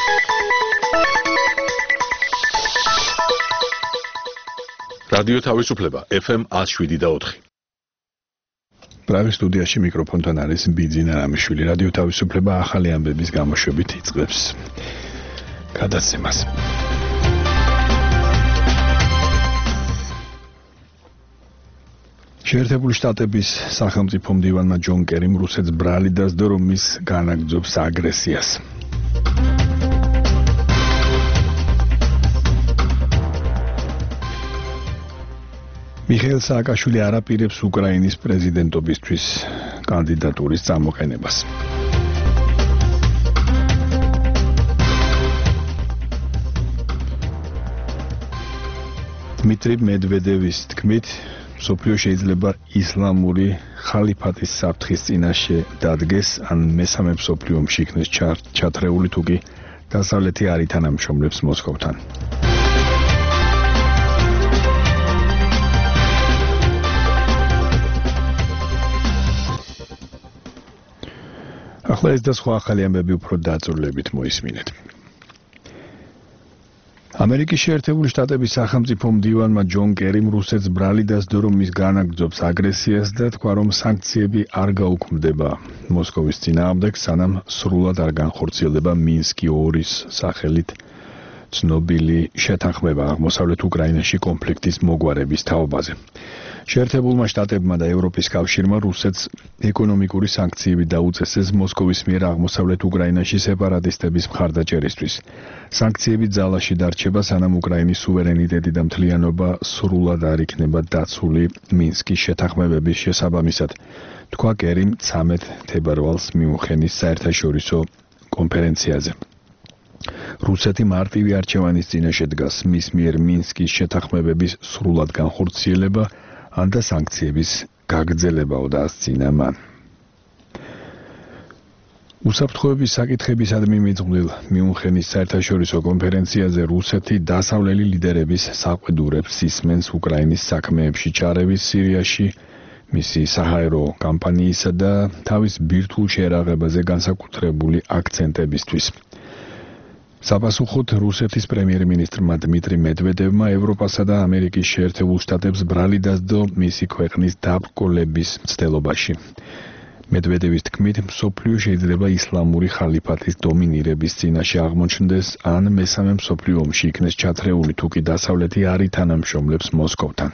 რადიო თავისუფლება FM 107.4. პრაღის სტუდიაში მიკროფონთან არის ბიძინა რამიშვილი. რადიო თავისუფლება ახალი ამბების გამოშვებით იწყებს გადაცემას. შეერთებული შტატების სახელმწიფო მდივანმა ჯონ კერიმ რუსეთს ბრალი დასდო, რომ მის განაგრძობს აგრესიას. მიხეილ სააკაშვილი არ აპირებს უკრაინის პრეზიდენტობისთვის კანდიდატურის წამოყენებას. დმიტრი მედვედევის თქმით, მსოფლიო შეიძლება ისლამური ხალიფატის საფრთხის წინაშე დადგეს, ან მესამე მსოფლიო ომში იქნეს ჩათრეული, თუ კი დასავლეთი არ ითანამშრომლებს მოსკოვთან. ახლა ეს და სხვა ახალი ამბები უფრო დაწვრილებით მოისმინეთ. ამერიკის შეერთებული შტატების სახელმწიფო მდივანმა ჯონ კერიმ რუსეთს ბრალი დასდო, რომ მის განაგრძობს აგრესიას და თქვა, რომ სანქციები არ გაუქმდება მოსკოვის წინააღმდეგ, სანამ სრულად არ განხორციელდება მინსკი 2-ის სახელით ცნობილი შეთანხმება აღმოსავლეთ უკრაინაში კონფლიქტის მოგვარების თაობაზე. შეერთებულმა შტატებმა და ევროპის კავშირმა რუსეთს ეკონომიკური სანქციები დაუწესეს მოსკოვის მიერ აღმოსავლეთ უკრაინაში სეპარატისტების მხარდაჭერისთვის. სანქციები ძალაში დარჩება, სანამ უკრაინის სუვერენიტეტი და მთლიანობა სრულად არ იქნება დაცული მინსკის შეთანხმებების შესაბამისად, თქვა კერიმ 13 თებერვალს მიუნხენის საერთაშორისო კონფერენციაზე. რუსეთი მარტივი არჩევანის წინაშე დგას, მის მიერ მინსკის შეთანხმებების სრულად განხორციელება ან და სანქციების გაგრძელებაო დაასწინა მან. უსაფრთხოების საკითხებისადმი მიძღვნილ მიუნხენის საერთაშორისო კონფერენციაზე რუსეთი დასავლელი ლიდერების საყვედურებს ისმენს უკრაინის საქმეებში ჩარევის, სირიაში მისი საჰაერო კამპანიისა და თავის ბირთვულ შეერაღებაზე განსაკუთრებული აქცენტებისთვის. საპასუხოდ რუსეთის პრემიერ-მინისტრმა დმიტრი მედვედევმა ევროპასა და ამერიკის შეერთებულ შტატებს ბრალი დასდო მისი ქვეყნის დაბრკოლების მცდელობაში. მედვედევის თქმით, მსოფლიო შეიძლება ისლამური ხალიფატის დომინირების წინაშე აღმოჩნდეს, ან მესამე მსოფლიო ომში იქნეს ჩათრეული, თუ კი დასავლეთი არ ითანამშრომლებს მოსკოვთან.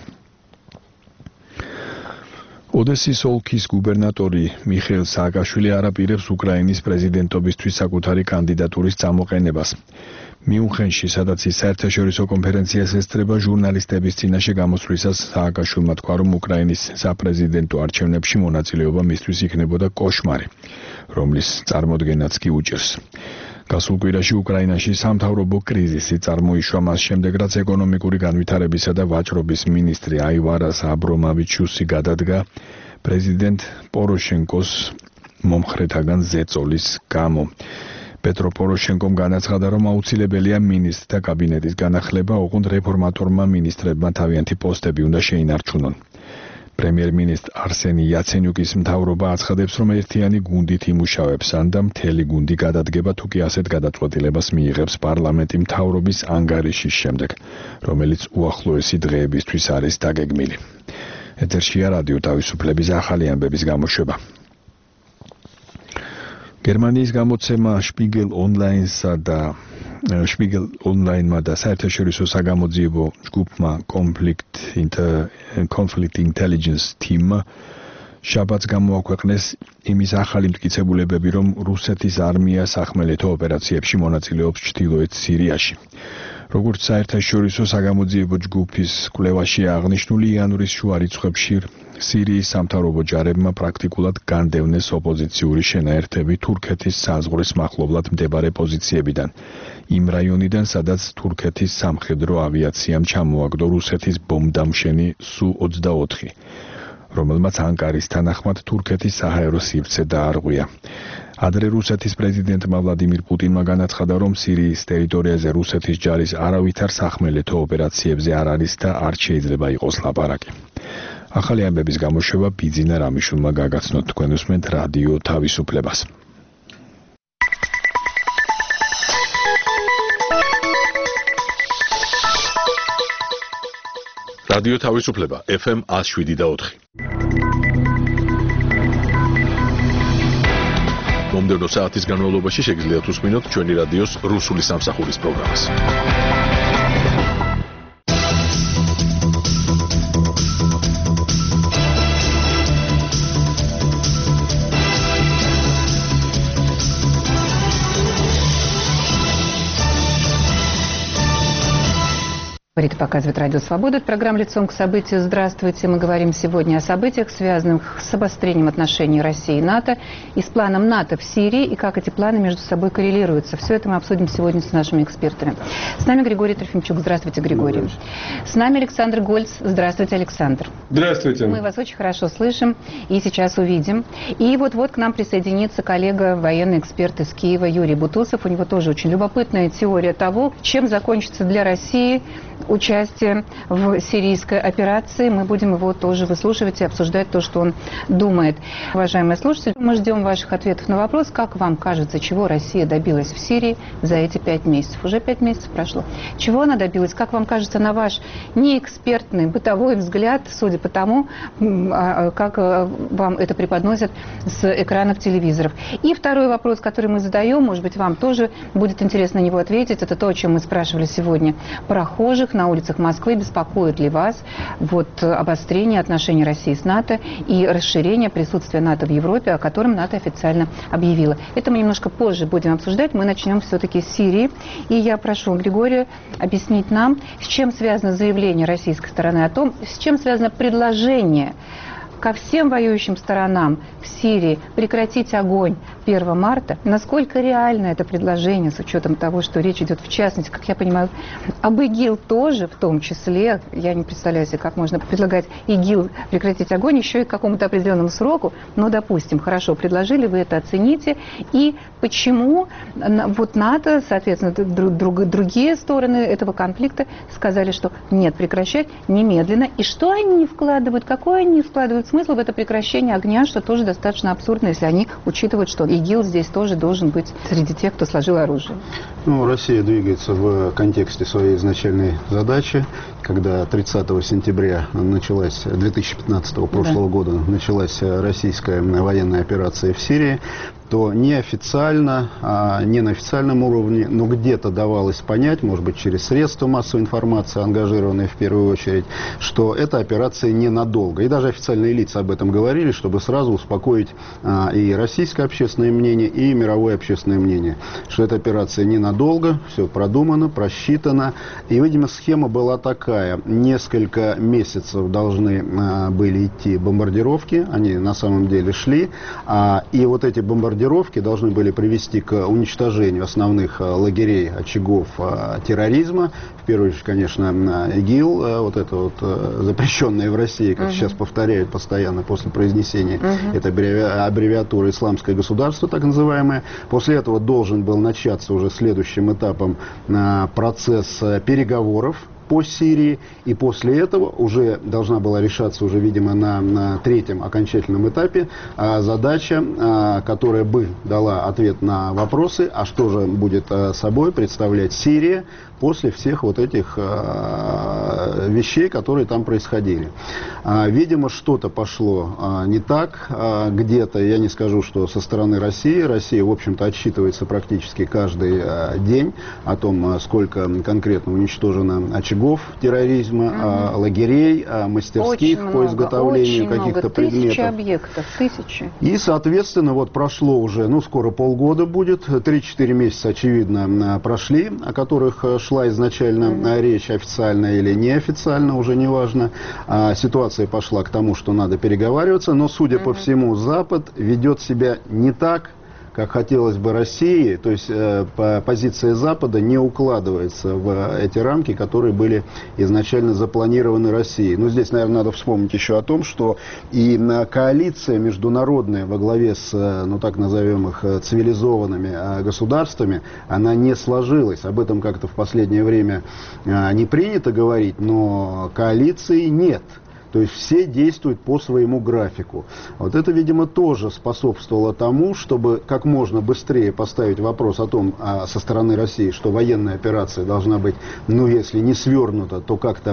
ოდესის ოლქის გუბერნატორი მიხეილ სააკაშვილი არ აპირებს უკრაინის პრეზიდენტობისთვის საკუთარი კანდიდატურის წამოყენებას. მიუნხენში, სადაც ის საერთაშორისო კონფერენციას ესწრება, ჟურნალისტების წინაშე გამოსვლისას სააკაშვილმა თქვა, რომ უკრაინის საპრეზიდენტო არჩევნებში მონაწილეობა მისთვის იქნებოდა კოშმარი, რომლის წარმოდგენაც კი უჭირს. გასულ კვირაში უკრაინაში სამთავრობო კრიზისი წარმოიშვა მას შემდეგ, რაც ეკონომიკური განვითარებისა და ვაჭრობის მინისტრი აივარას აბრომავიჩუსი გადადგა პრეზიდენტ პოროშენკოს მომხრეთაგან ზეწოლის გამო. პეტრო პოროშენკომ განაცხადა, რომ აუცილებელია მინისტრთა კაბინეტის განახლება, ოღონდ რეფორმატორმა მინისტრებმა თავიანთი პოსტები უნდა შეინარჩუნონ. პრემიერ-მინისტრ არსენი იაცენიუკის მთავრობა აცხადებს, რომ ერთიანი გუნდით იმუშავებს, ან და მთელი გუნდი გადადგება, თუ კი ასეთ გადაწყვეტილებას მიიღებს პარლამენტი მთავრობის ანგარიშის შემდეგ, რომელიც უახლოესი დღეებისთვის არის დაგეგმილი. ეთერშია რადიო თავისუფლების ახალი ამბების გამოშვება. გერმანიის გამოცემა Spiegel Online-სა და Spiegel Online-მა და საერთაშორისო საგამოძიებო ჯგუფმა Conflict Intelligence Team-მა შაბათს გამოაქვეყნეს იმის ახალი მტკიცებულებები, რომ რუსეთის არმია სახმელეთო ოპერაციებში მონაწილეობს ჩრდილოეთ სირიაში. როგორც საერთაშორისო საგამოძიებო ჯგუფის კვლევაში აღნიშნული, იანვრის შუა რიცხვებში სირიის სამთავრობო ჯარებმა პრაქტიკულად განდევნეს ოპოზიციური შენაერთები თურქეთის საზღვრის მახლობლად მდებარე პოზიციებიდან, იმ რაიონიდან, სადაც თურქეთის სამხედრო ავიაციამ ჩამოაგდო რუსეთის ბომბდამშენი Su-24, რომელმაც ანკარის თანახმად თურქეთის საჰაერო სივრცე დაარღვია. ადრე რუსეთის პრეზიდენტმა ვლადიმირ პუტინმა განაცხადა, რომ სირიის ტერიტორიაზე რუსეთის ჯარის არავითარ სახმელეთო ოპერაციებზე არ არის და არ შეიძლება იყოს ლაპარაკი. ახალი ამბების გამოშვება ბიძინა რამიშვილმა გაგაცნოთ, თქვენ უსმენთ რადიო თავისუფლებას. რადიო თავისუფლება FM 107.4. მომდევნო საათის განმავლობაში შეგიძლიათ უსმინოთ ჩვენი რადიოს რუსული სამსახურის პროგრამას. Говорит и показывает Радио Свобода. Это программа «Лицом к событию». Здравствуйте. Мы говорим сегодня о событиях, связанных с обострением отношений России и НАТО, и с планом НАТО в Сирии, и как эти планы между собой коррелируются. Все это мы обсудим сегодня с нашими экспертами. С нами Григорий Трофимчук. Здравствуйте, Григорий. С нами Александр Гольц. Здравствуйте, Александр. Здравствуйте. Мы вас очень хорошо слышим и сейчас увидим. И вот-вот к нам присоединится коллега, военный эксперт из Киева Юрий Бутусов. У него тоже очень любопытная теория того, чем закончится для России участие в сирийской операции. Мы будем его тоже выслушивать и обсуждать то, что он думает. Уважаемые слушатели, мы ждем ваших ответов на вопрос, как вам кажется, чего Россия добилась в Сирии за эти 5 месяцев. Уже 5 месяцев прошло. Чего она добилась? Как вам кажется, на ваш неэкспертный бытовой взгляд, судя по тому, как вам это преподносят с экранов телевизоров. И второй вопрос, который мы задаем, может быть, вам тоже будет интересно на него ответить, это то, о чем мы спрашивали сегодня. Прохожих на улицах Москвы беспокоит ли вас обострение отношений России с НАТО и расширение присутствия НАТО в Европе, о котором НАТО официально объявила. Это мы немножко позже будем обсуждать. Мы начнем все-таки с Сирии. И я прошу Григория объяснить нам, с чем связано заявление российской стороны о том, с чем связано предложение ко всем воюющим сторонам в Сирии прекратить огонь 1 марта. Насколько реально это предложение, с учетом того, что речь идет в частности, как я понимаю, об ИГИЛ тоже, в том числе. Я не представляю себе, как можно предлагать ИГИЛ прекратить огонь еще и к какому-то определенному сроку. Но, допустим, хорошо, предложили, вы это оцените. И почему вот НАТО, соответственно, другие стороны этого конфликта сказали, что нет, прекращать немедленно. И что они вкладывают, какой они вкладывают смысл в это прекращение огня, что тоже достаточно абсурдно, если они учитывают, что ИГИЛ здесь тоже должен быть среди тех, кто сложил оружие. Россия двигается в контексте своей изначальной задачи, когда 30 сентября началась, 2015 прошлого года, началась российская военная операция в Сирии, то неофициально, не на официальном уровне, но где-то давалось понять, может быть, через средства массовой информации, ангажированные в первую очередь, что эта операция ненадолго. И даже официальные лица об этом говорили, чтобы сразу успокоить и российское общественное мнение, и мировое общественное мнение, что эта операция ненадолго, все продумано, просчитано. И, видимо, схема была такая. Несколько месяцев должны были идти бомбардировки, они на самом деле шли, и вот эти бомбардировки должны были привести к уничтожению основных лагерей, очагов терроризма. В первую очередь, конечно, ИГИЛ, вот это вот запрещенное в России, как сейчас повторяют постоянно после произнесения, это аббревиатура «Исламское государство», так называемое. После этого должен был начаться уже следующим этапом процесс переговоров по Сирии, и после этого уже должна была решаться, уже, видимо, на третьем окончательном этапе задача, которая бы дала ответ на вопросы, а что же будет собой представлять Сирия после всех вот этих вещей, которые там происходили. Видимо, что-то пошло не так, где-то, я не скажу, что со стороны России. Россия, в общем-то, отсчитывается практически каждый день о том, сколько конкретно уничтожено очагов терроризма, лагерей, мастерских по изготовлению каких-то предметов. Тысячи объектов, тысячи. И, соответственно, вот прошло уже, скоро полгода будет, 3-4 месяца, очевидно, прошли, о которых шла изначально речь, официально или неофициально, уже не важно. Ситуация пошла к тому, что надо переговариваться, но, судя по всему, Запад ведет себя не так, как хотелось бы России, то есть позиция Запада не укладывается в эти рамки, которые были изначально запланированы Россией. Но здесь, наверное, надо вспомнить еще о том, что и коалиция международная во главе с, так назовем их, цивилизованными государствами, она не сложилась. Об этом как-то в последнее время не принято говорить, но коалиции нет. То есть все действуют по своему графику. Вот это, видимо, тоже способствовало тому, чтобы как можно быстрее поставить вопрос о том, со стороны России, что военная операция должна быть, ну, если не свернута, то как-то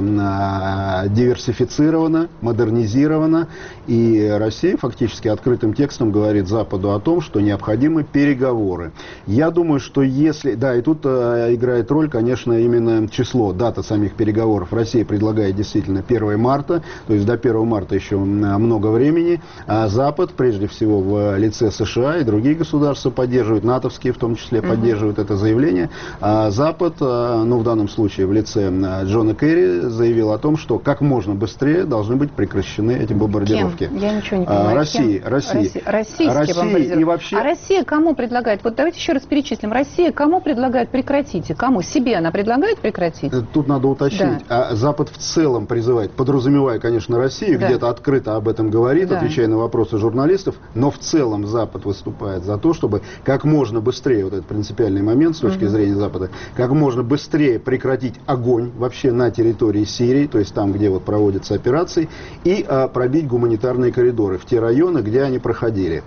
диверсифицирована, модернизирована. И Россия фактически открытым текстом говорит Западу о том, что необходимы переговоры. Я думаю, что если... Да, и тут играет роль, конечно, именно число, дата самих переговоров. Россия предлагает действительно 1 марта, то есть до 1 марта еще много времени. А Запад, прежде всего в лице США и другие государства поддерживают, натовские в том числе поддерживают это заявление. А Запад, ну в данном случае в лице Джона Керри, заявил о том, что как можно быстрее должны быть прекращены эти бомбардировки. Кем? Я ничего не понимаю. Россия. Российские бомбардировки. И вообще... А Россия кому предлагает? Вот давайте еще раз перечислим. Россия кому предлагает прекратить? И кому? Себе она предлагает прекратить? Тут надо уточнить. Да. А Запад в целом призывает, подразумевая, конечно, Россию, да, где-то открыто об этом говорит, да, отвечая на вопросы журналистов, но в целом Запад выступает за то, чтобы как можно быстрее, вот этот принципиальный момент с точки зрения Запада, как можно быстрее прекратить огонь вообще на территории Сирии, то есть там, где вот проводятся операции, и пробить гуманитарные коридоры в те районы, где они проходили.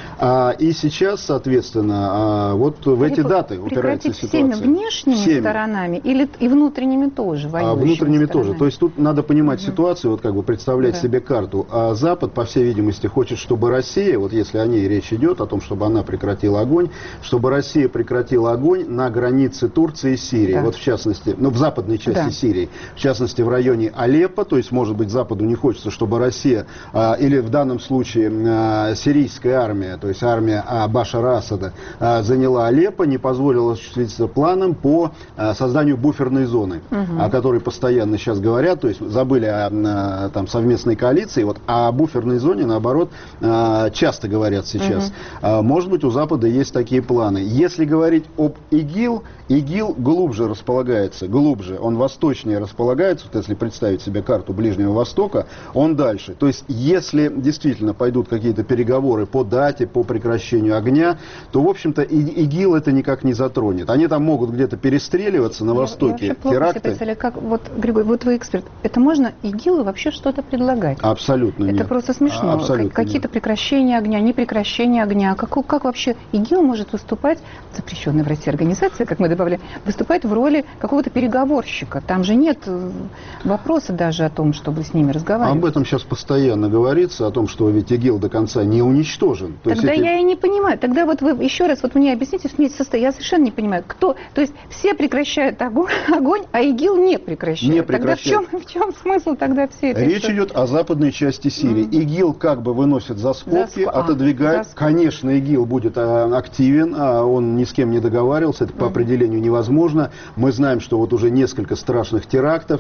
И сейчас, соответственно, вот в эти даты упирается ситуация. Всеми внешними сторонами или и внутренними тоже, внутренними сторонами тоже. То есть тут надо понимать ситуацию, вот как бы представлять себе карту. А Запад, по всей видимости, хочет, чтобы Россия, вот если о ней речь идет, о том, чтобы она прекратила огонь, чтобы Россия прекратила огонь на границе Турции и Сирии. Да. Вот в частности, ну в западной части Сирии, в частности в районе Алеппо, то есть, может быть, Западу не хочется, чтобы Россия, или в данном случае сирийская армия, то есть армия Башара Асада, заняла Алеппо, не позволила осуществиться планом по созданию буферной зоны, о которой постоянно сейчас говорят, то есть забыли о там, совместной коалиции, вот, а о буферной зоне, наоборот, часто говорят сейчас. Может быть, у Запада есть такие планы. Если говорить об ИГИЛ, ИГИЛ глубже располагается, он восточнее располагается, вот если представить себе карту Ближнего Востока, он дальше. То есть, если действительно пойдут какие-то переговоры по дате, по прекращению огня, то, в общем-то, ИГИЛ это никак не затронет. Они там могут где-то перестреливаться на Востоке, теракты. Как, вот, Григорий, вот вы эксперт, это можно ИГИЛу вообще что-то предлагать? Абсолютно нет. Это просто смешно. Какие-то прекращения огня, не прекращение огня. Как вообще ИГИЛ может выступать, запрещенная в России организация, как мы добавили, выступать в роли какого-то переговорщика? Там же нет вопроса даже о том, чтобы с ними разговаривать. Об этом сейчас постоянно говорится, о том, что ведь ИГИЛ до конца не уничтожен. Тогда я и не понимаю. Тогда вот вы еще раз вот мне объясните, я совершенно не понимаю, кто... То есть все прекращают огонь, а ИГИЛ не прекращает. Не прекращает. Тогда в чем смысл тогда всей этой Речь идет о западной части Сирии. ИГИЛ как бы выносит за скобки, отодвигает. Конечно, ИГИЛ будет активен, он ни с кем не договаривался, это по определению невозможно. Мы знаем, что вот уже несколько страшных терактов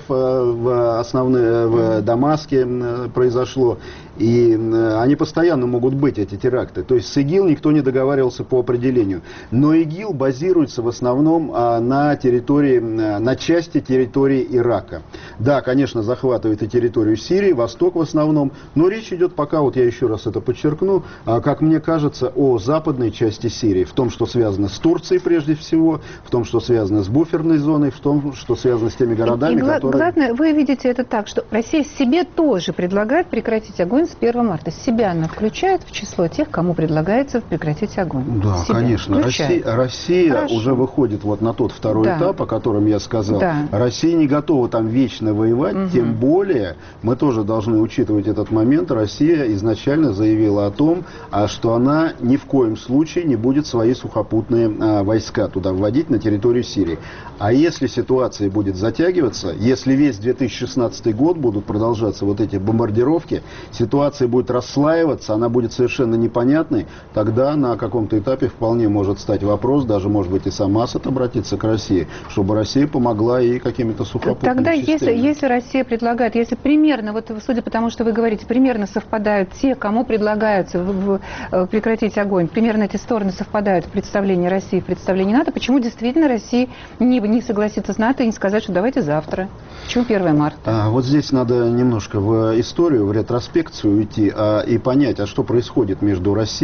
в Дамаске произошло, и они постоянно могут быть, эти теракты. То есть с ИГИЛ никто не договаривался по определению. Но ИГИЛ базируется в основном на части территории Ирака. Да, конечно, захватывает и территорию Сирии, Восток в основном, но речь идет пока, вот я еще раз это подчеркну, как мне кажется, о западной части Сирии, в том, что связано с Турцией прежде всего, в том, что связано с буферной зоной, в том, что связано с теми городами, которые... Главное, вы видите это так, что Россия себе тоже предлагает прекратить огонь с 1 марта. Себя она включает в число тех, кому предлагается прекратить огонь. Да, себя конечно. Россия уже выходит вот на тот второй этап, о котором я сказал. Да. Россия не готова там вечно воевать, тем более мы тоже должны учитывать этот момент. Россия изначально заявила о том, что она ни в коем случае не будет свои сухопутные войска туда вводить на территорию Сирии. А если ситуация будет затягиваться, если весь 2016 год будут продолжаться вот эти бомбардировки, ситуация будет расслаиваться, она будет совершенно непонятной, тогда на каком-то этапе вполне может стать вопрос, даже может быть и сам Асад обратиться к России, чтобы Россия помогла и какими-то сухопутными Тогда системами. если Россия предлагает, если примерно, вот судя по тому, что вы говорите, примерно совпадают те, кому предлагается прекратить огонь, примерно эти стороны совпадают в представлении России, в представлении НАТО, почему действительно Россия не согласится с НАТО и не сказать, что давайте завтра? Почему 1 марта? Вот здесь надо немножко в историю, в ретроспекцию уйти и понять, а что происходит между Россией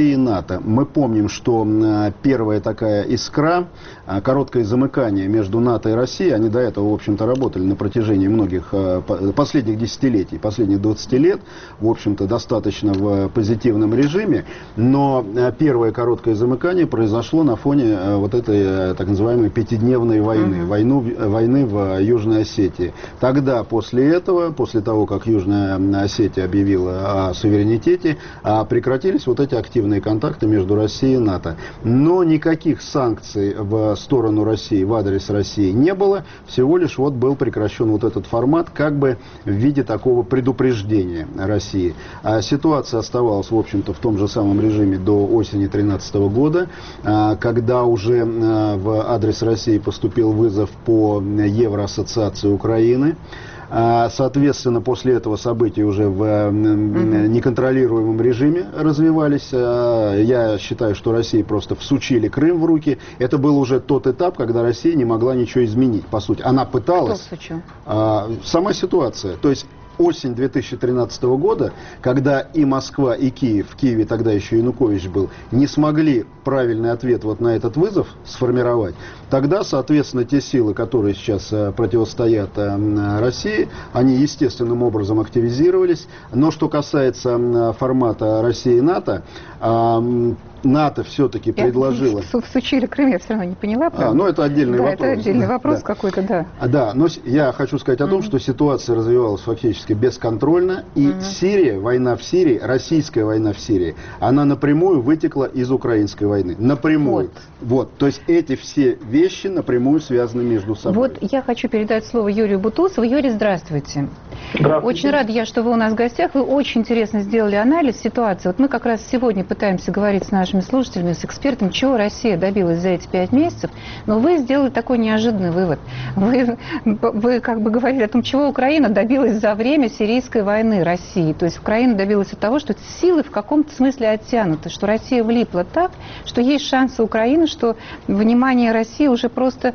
России и НАТО. Мы помним, что первая такая искра, короткое замыкание между НАТО и Россией, они до этого, в общем-то, работали на протяжении многих последних десятилетий, последних 20 лет, в общем-то, достаточно в позитивном режиме, но первое короткое замыкание произошло на фоне вот этой так называемой пятидневной войны, войны в Южной Осетии. Тогда, после этого, после того, как Южная Осетия объявила о суверенитете, прекратились вот эти активные контакты между Россией и НАТО. Но никаких санкций в сторону России, в адрес России не было, всего лишь вот был прекращен вот этот формат, как бы в виде такого предупреждения России. А ситуация оставалась, в общем-то, в том же самом режиме до осени 2013 года, когда уже в адрес России поступил вызов по Евроассоциации Украины. Соответственно, после этого события уже в неконтролируемом режиме развивались. Я считаю, что России просто всучили Крым в руки. Это был уже тот этап, когда Россия не могла ничего изменить, по сути. Она пыталась. Кто всучил? Сама ситуация. То есть осень 2013 года, когда и Москва, и Киев, в Киеве тогда еще Янукович был, не смогли правильный ответ вот на этот вызов сформировать, тогда, соответственно, те силы, которые сейчас противостоят России, они естественным образом активизировались. Но что касается формата России и НАТО, НАТО все-таки предложила... Всучили Крым, я все равно не поняла. Ну это отдельный вопрос. Это отдельный вопрос какой-то, да. Да, но я хочу сказать о том, что ситуация развивалась фактически бесконтрольно, и Сирия, война в Сирии, российская война в Сирии, она напрямую вытекла из украинской войны. Напрямую. Вот. То есть эти все вещи напрямую связаны между собой. Вот я хочу передать слово Юрию Бутусову. Юрий, здравствуйте. Здравствуйте. Очень рада я, что вы у нас в гостях. Вы очень интересно сделали анализ ситуации. Вот мы как раз сегодня пытаемся говорить с нашими слушателями, с экспертами, чего Россия добилась за эти 5 месяцев. Но вы сделали такой неожиданный вывод. Вы как бы говорили о том, чего Украина добилась за время сирийской войны России. То есть Украина добилась от того, что силы в каком-то смысле оттянуты, что Россия влипла так, что есть шансы Украины, что внимание России уже просто,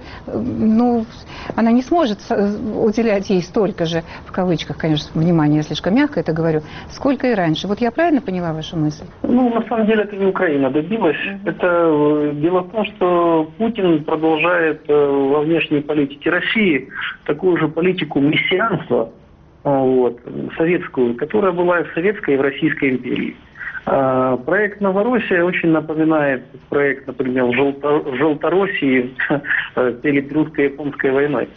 она не сможет уделять ей столько же, в кавычках, конечно, внимание, я слишком мягко это говорю, сколько и раньше. Вот я правильно поняла вашу мысль? На самом деле это не Украина добилась. Это дело в том, что Путин продолжает во внешней политике России такую же политику мессианства, советскую, которая была и в Советской, и в Российской империи. Проект «Новороссия» очень напоминает проект, например, в Желтороссии перед русско-японской войной.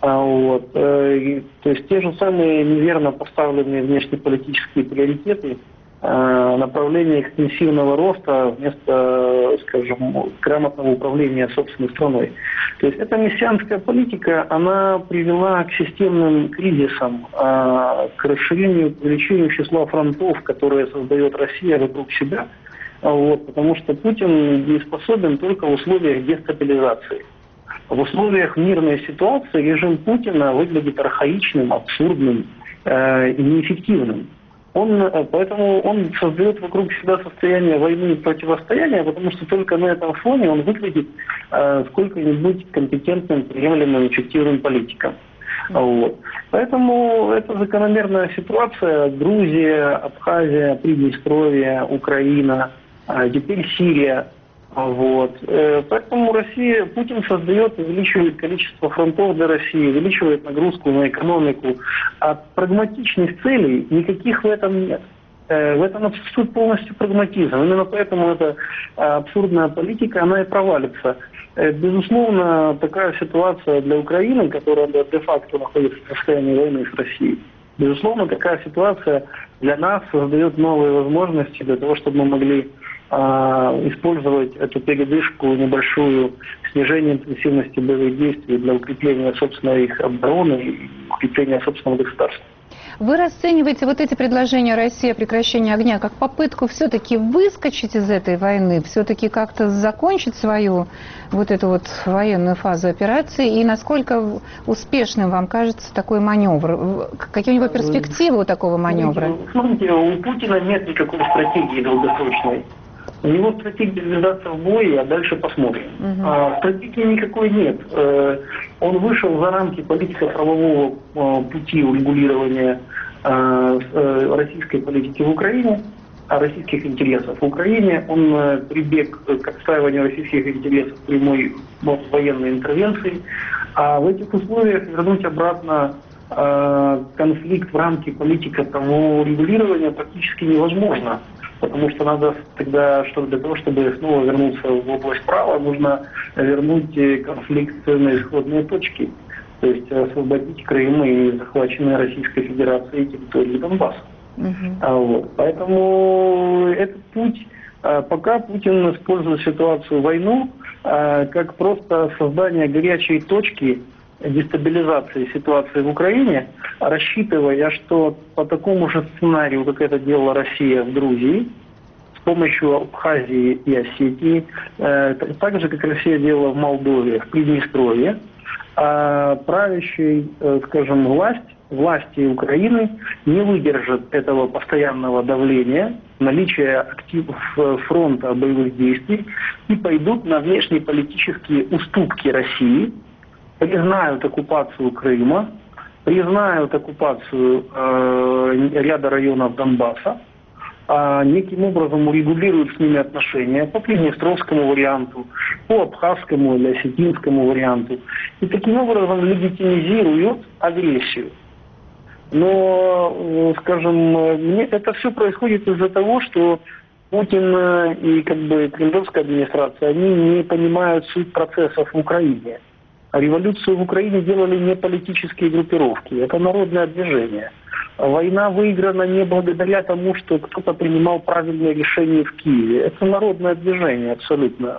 То есть те же самые неверно поставленные внешнеполитические приоритеты, направление экстенсивного роста вместо, скажем, грамотного управления собственной страной. То есть эта мессианская политика, она привела к системным кризисам, к расширению, к увеличению числа фронтов, которые создает Россия вокруг себя, потому что Путин не способен только в условиях дестабилизации. В условиях мирной ситуации режим Путина выглядит архаичным, абсурдным и неэффективным. Поэтому он создает вокруг себя состояние войны и противостояния, потому что только на этом фоне он выглядит сколько-нибудь компетентным, приемлемым, эффективным политиком. Поэтому это закономерная ситуация. Грузия, Абхазия, Приднестровье, Украина, теперь Сирия. Поэтому Путин создает, увеличивает количество фронтов для России, увеличивает нагрузку на экономику. А прагматичных целей никаких в этом нет. В этом отсутствует полностью прагматизм. Именно поэтому эта абсурдная политика, она и провалится. Безусловно, такая ситуация для Украины, которая де-факто находится в состоянии войны с Россией, безусловно, такая ситуация для нас создает новые возможности для того, чтобы мы могли использовать эту передышку небольшую, снижение интенсивности боевых действий для укрепления собственной их обороны и укрепления собственного государства. Вы расцениваете вот эти предложения России о прекращении огня как попытку все-таки выскочить из этой войны, все-таки как-то закончить свою вот эту вот военную фазу операции? И насколько успешным вам кажется такой маневр? Какие у него перспективы у такого маневра? Смотрите, у Путина нет никакой стратегии долгосрочной. У него стратегия сдаться в бой, а дальше посмотрим. Стратегии никакой нет. Он вышел за рамки политико-правового пути урегулирования российской политики в Украине. российских интересов в Украине. Он прибег к отстаиванию российских интересов прямой военной интервенции. А в этих условиях вернуть обратно конфликт в рамки политико-правового регулирования практически невозможно. Потому что надо тогда, для того, чтобы снова вернуться в область права, нужно вернуть конфликт на исходные точки. То есть освободить Крым и захваченные Российской Федерацией территории Донбасса. Поэтому этот путь, пока Путин использует ситуацию войну как просто создание горячей точки дестабилизации ситуации в Украине, рассчитывая, что по такому же сценарию, как это делала Россия в Грузии, с помощью Абхазии и Осетии, так же, как Россия делала в Молдове, в Приднестровье, правящей, скажем, власти Украины не выдержат этого постоянного давления, наличия активов фронта боевых действий и пойдут на внешнеполитические уступки России, признают оккупацию Крыма, признают оккупацию ряда районов Донбасса, неким образом урегулируют с ними отношения по приднестровскому варианту, по абхазскому или осетинскому варианту. И таким образом легитимизируют агрессию. Но, скажем, это все происходит из-за того, что Путин и кремлевская администрация, они не понимают суть процессов в Украине. А революцию в Украине делали не политические группировки, это народное движение. Война выиграна не благодаря тому, что кто-то принимал правильные решения в Киеве. Это народное движение абсолютно.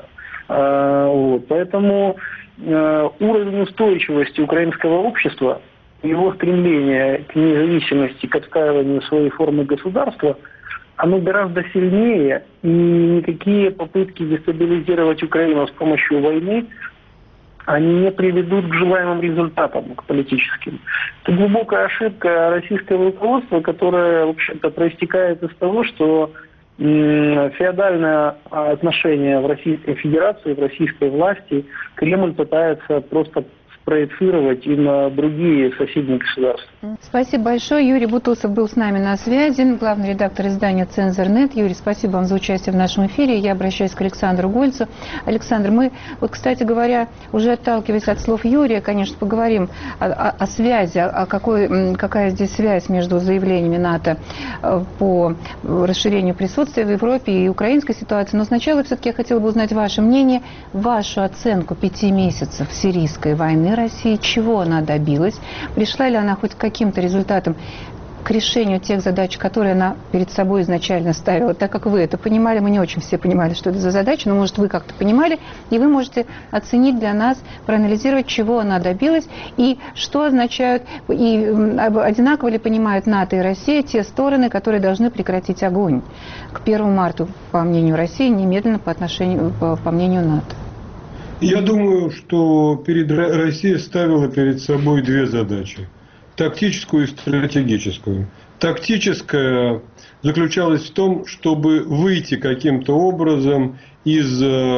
Поэтому уровень устойчивости украинского общества, его стремление к независимости, к отстаиванию своей формы государства, оно гораздо сильнее, и никакие попытки дестабилизировать Украину с помощью войны, они не приведут к желаемым результатам, к политическим. Это глубокая ошибка российского руководства, которая, в общем-то, проистекает из того, что феодальное отношение в Российской Федерации, в российской власти Кремль пытается просто проецировать и на другие соседние государства. Спасибо большое. Юрий Бутусов был с нами на связи, главный редактор издания «Цензор.нет». Юрий, спасибо вам за участие в нашем эфире. Я обращаюсь к Александру Гольцу. Александр, мы, кстати говоря, уже отталкиваясь от слов Юрия, конечно, поговорим о связи, какая здесь связь между заявлениями НАТО по расширению присутствия в Европе и украинской ситуации. Но сначала все-таки я хотела бы узнать ваше мнение, вашу оценку 5 месяцев сирийской войны России, чего она добилась, пришла ли она хоть к каким-то результатам к решению тех задач, которые она перед собой изначально ставила. Так как вы это понимали, мы не очень все понимали, что это за задача, но, может, вы как-то понимали, и вы можете оценить для нас, проанализировать, чего она добилась, и что означают, и одинаково ли понимают НАТО и Россия те стороны, которые должны прекратить огонь к 1 марта, по мнению России, немедленно по мнению НАТО. Я думаю, что Россия ставила перед собой две задачи. Тактическую и стратегическую. Тактическая заключалась в том, чтобы выйти каким-то образом из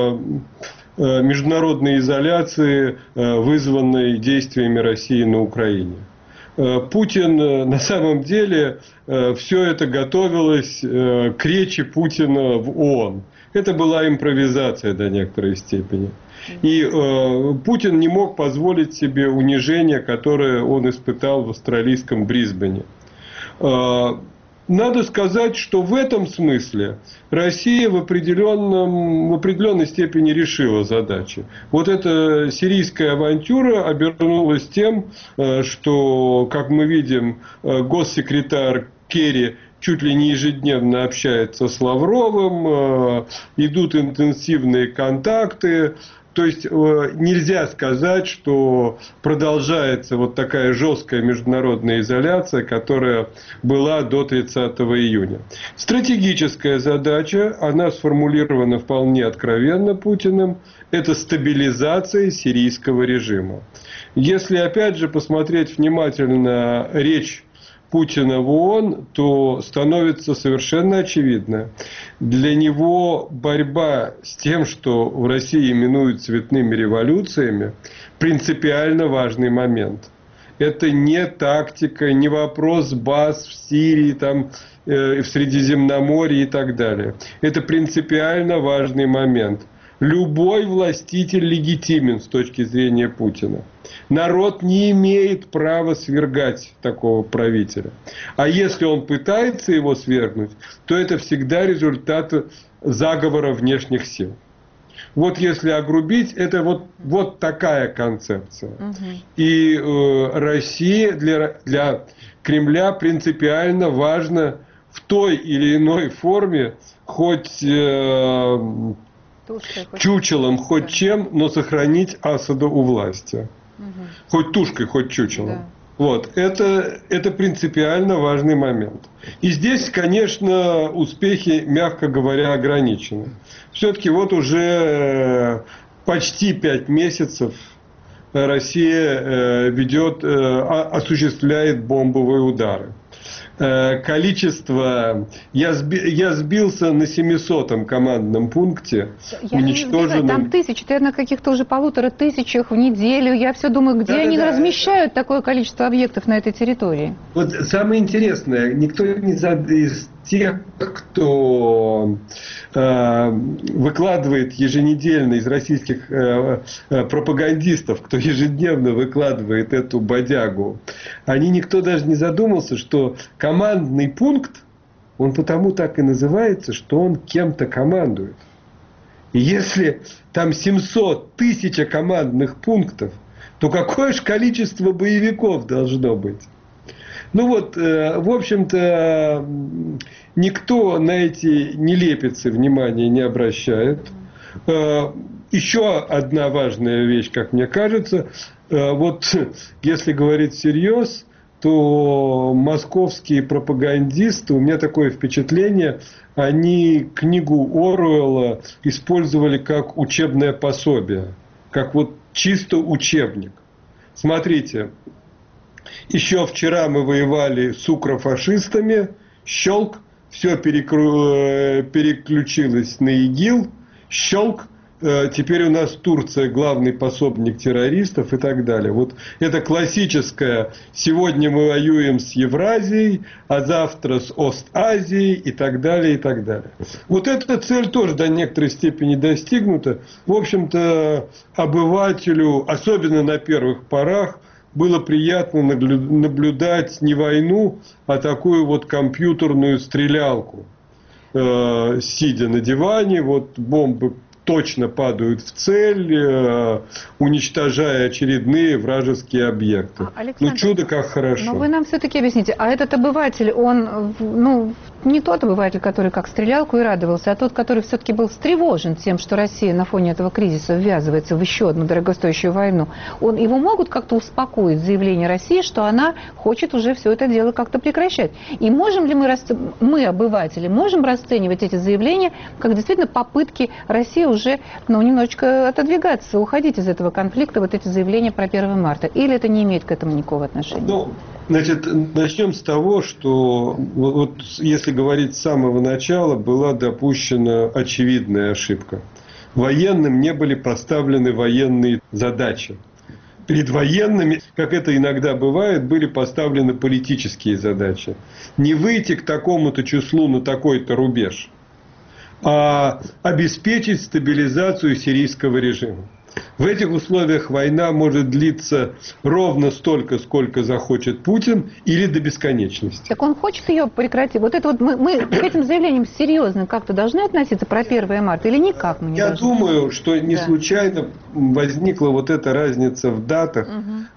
международной изоляции, вызванной действиями России на Украине. Путин, на самом деле, все это готовилось к речи Путина в ООН. Это была импровизация до некоторой степени. И Путин не мог позволить себе унижение, которое он испытал в австралийском Брисбене. Надо сказать, что в этом смысле Россия в определенной степени решила задачи. Вот эта сирийская авантюра обернулась тем, что, как мы видим, госсекретарь Керри чуть ли не ежедневно общается с Лавровым, идут интенсивные контакты. То есть нельзя сказать, что продолжается вот такая жесткая международная изоляция, которая была до 30 июня. Стратегическая задача, она сформулирована вполне откровенно Путиным, это стабилизация сирийского режима. Если опять же посмотреть внимательно речь Путина в ООН, то становится совершенно очевидно. Для него борьба с тем, что в России именуют цветными революциями, принципиально важный момент. Это не тактика, не вопрос баз в Сирии там, в Средиземноморье и так далее. Это принципиально важный момент. Любой властитель легитимен с точки зрения Путина. Народ не имеет права свергать такого правителя. А если он пытается его свергнуть, то это всегда результат заговора внешних сил. Вот если огрубить, это вот такая концепция. И Россия для Кремля принципиально важна в той или иной форме, хоть чучелом, хоть чем, но сохранить Асада у власти. Хоть тушкой, хоть чучелом. Да. Вот. Это принципиально важный момент. И здесь, конечно, успехи, мягко говоря, ограничены. Все-таки вот уже почти 5 месяцев Россия осуществляет бомбовые удары. Количество... Я сбился на 700-м командном пункте, уничтоженном... Там тысячи, ты на каких-то уже 1500 в неделю. Я все думаю, где они размещают такое количество объектов на этой территории? Вот самое интересное, никто из тех, кто выкладывает еженедельно из российских пропагандистов, кто ежедневно выкладывает эту бодягу, никто даже не задумался, что командный пункт, он потому так и называется, что он кем-то командует. И если там 700 тысяч командных пунктов, то какое же количество боевиков должно быть? Ну вот, в общем-то, никто на эти нелепицы внимания не обращает. Еще одна важная вещь, как мне кажется, вот если говорить всерьез, то московские пропагандисты, у меня такое впечатление, они книгу Оруэлла использовали как учебное пособие, как вот чисто учебник. Смотрите. Еще вчера мы воевали с укрофашистами, щелк, все переключилось на ИГИЛ, щелк, теперь у нас Турция главный пособник террористов и так далее. Вот это классическое, сегодня мы воюем с Евразией, а завтра с Ост-Азией и так далее, и так далее. Вот эта цель тоже до некоторой степени достигнута. В общем-то, обывателю, особенно на первых порах, было приятно наблюдать не войну, а такую вот компьютерную стрелялку. Сидя на диване, вот бомбы точно падают в цель, уничтожая очередные вражеские объекты. Ну, чудо как хорошо. Но вы нам все-таки объясните, а этот обыватель, он, не тот обыватель, который как стрелялку и радовался, а тот, который все-таки был встревожен тем, что Россия на фоне этого кризиса ввязывается в еще одну дорогостоящую войну, его могут как-то успокоить заявление России, что она хочет уже все это дело как-то прекращать. И можем ли мы, обыватели, можем расценивать эти заявления как действительно попытки России уже немножечко отодвигаться, уходить из этого конфликта, вот эти заявления про 1 марта? Или это не имеет к этому никакого отношения? Значит, начнем с того, что вот если говорить с самого начала, была допущена очевидная ошибка. Военным не были поставлены военные задачи. Перед военными, как это иногда бывает, были поставлены политические задачи. Не выйти к такому-то числу на такой-то рубеж, а обеспечить стабилизацию сирийского режима. В этих условиях война может длиться ровно столько, сколько захочет Путин, или до бесконечности. Так он хочет ее прекратить. Вот это вот мы к этим заявлениям серьезно как-то должны относиться про 1 марта или никак мы не должны? Я думаю, что не случайно возникла вот эта разница в датах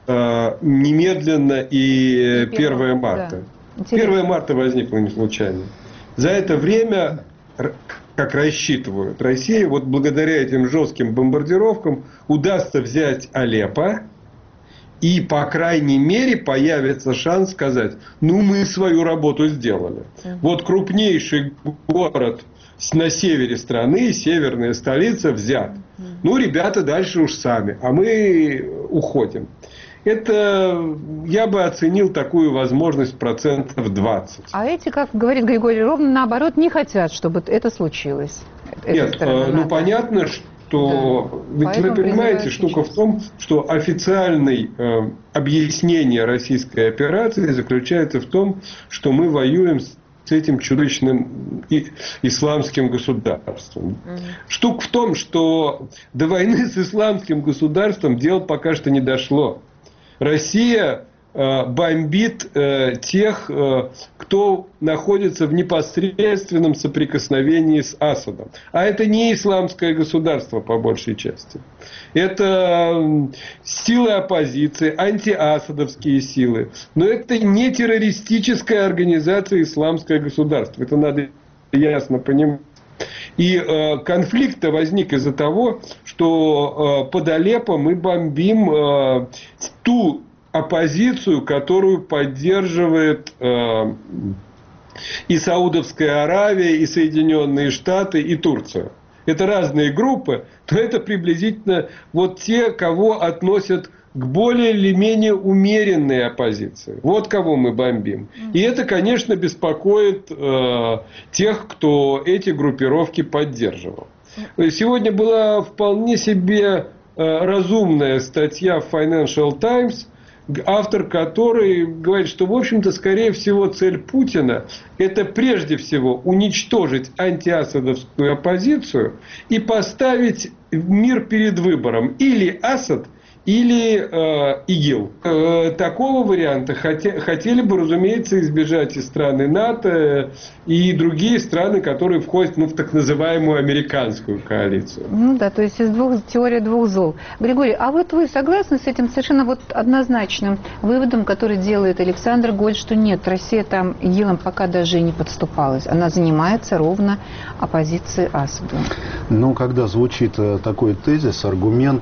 немедленно и 1 марта. Да. 1 марта возникло не случайно. За это время, как рассчитывают, России вот благодаря этим жестким бомбардировкам удастся взять Алеппо, и, по крайней мере, появится шанс сказать, мы свою работу сделали. Вот крупнейший город на севере страны, северная столица взят. Ребята дальше уж сами, а мы уходим. Это я бы оценил такую возможность 20%. А эти, как говорит Григорий, ровно наоборот не хотят, чтобы это случилось. Нет, понятно, что... Да. Ведь вы понимаете, штука в том, что официальное объяснение российской операции заключается в том, что мы воюем с этим чудовищным исламским государством. Штука в том, что до войны с исламским государством дело пока что не дошло. Россия бомбит тех, кто находится в непосредственном соприкосновении с Асадом. А это не исламское государство по большей части. Это силы оппозиции, антиасадовские силы. Но это не террористическая организация исламское государство. Это надо ясно понимать. И конфликт возник из-за того, что под Алеппо мы бомбим ту оппозицию, которую поддерживает и Саудовская Аравия, и Соединенные Штаты, и Турция. Это разные группы, но это приблизительно вот те, кого относят к более или менее умеренной оппозиции. Вот кого мы бомбим. И это, конечно, беспокоит тех, кто эти группировки поддерживал. Сегодня была вполне себе разумная статья в Financial Times, автор которой говорит, что, в общем-то, скорее всего, цель Путина – это прежде всего уничтожить антиасадовскую оппозицию и поставить мир перед выбором или Асад, или ИГИЛ. Такого варианта хотели бы, разумеется, избежать и страны НАТО, и другие страны, которые входят в так называемую американскую коалицию. Ну да, то есть из теории двух зол. Григорий, а вот вы согласны с этим совершенно вот однозначным выводом, который делает Александр Гольд, что нет, Россия там ИГИЛом пока даже и не подступалась. Она занимается ровно оппозицией Асаду. Ну, когда звучит такой тезис, аргумент,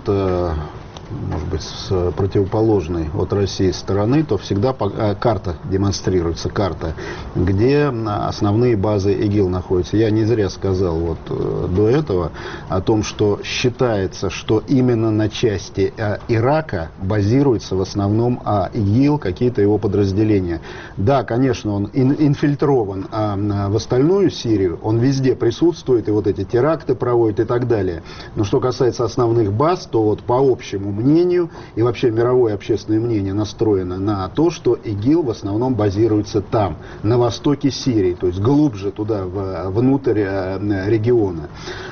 может быть, с противоположной от России стороны, то всегда карта демонстрируется, карта, где основные базы ИГИЛ находятся. Я не зря сказал вот до этого о том, что считается, что именно на части Ирака базируется в основном ИГИЛ, какие-то его подразделения. Да, конечно, он инфильтрован в остальную Сирию, он везде присутствует, и вот эти теракты проводит и так далее. Но что касается основных баз, то вот по общему мнению, и вообще мировое общественное мнение настроено на то, что ИГИЛ в основном базируется там, на востоке Сирии, то есть глубже туда, внутрь региона.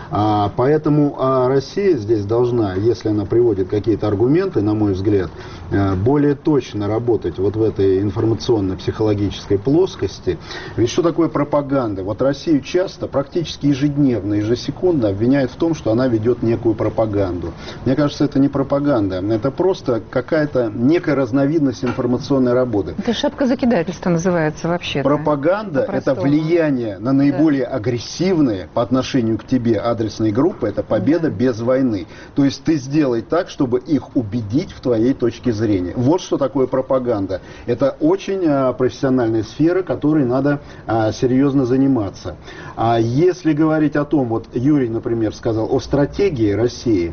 Поэтому Россия здесь должна, если она приводит какие-то аргументы, на мой взгляд, более точно работать вот в этой информационно-психологической плоскости. Ведь что такое пропаганда? Вот Россию часто, практически ежедневно, ежесекундно обвиняют в том, что она ведет некую пропаганду. Мне кажется, это не пропаганда, это просто какая-то некая разновидность информационной работы. Это шапкозакидательство называется вообще. Пропаганда – это влияние на наиболее агрессивные по отношению к тебе адресные группы, это победа без войны. То есть ты сделай так, чтобы их убедить в твоей точке зрения. Вот что такое пропаганда. Это очень профессиональная сфера, которой надо серьезно заниматься. А если говорить о том, вот Юрий, например, сказал о стратегии России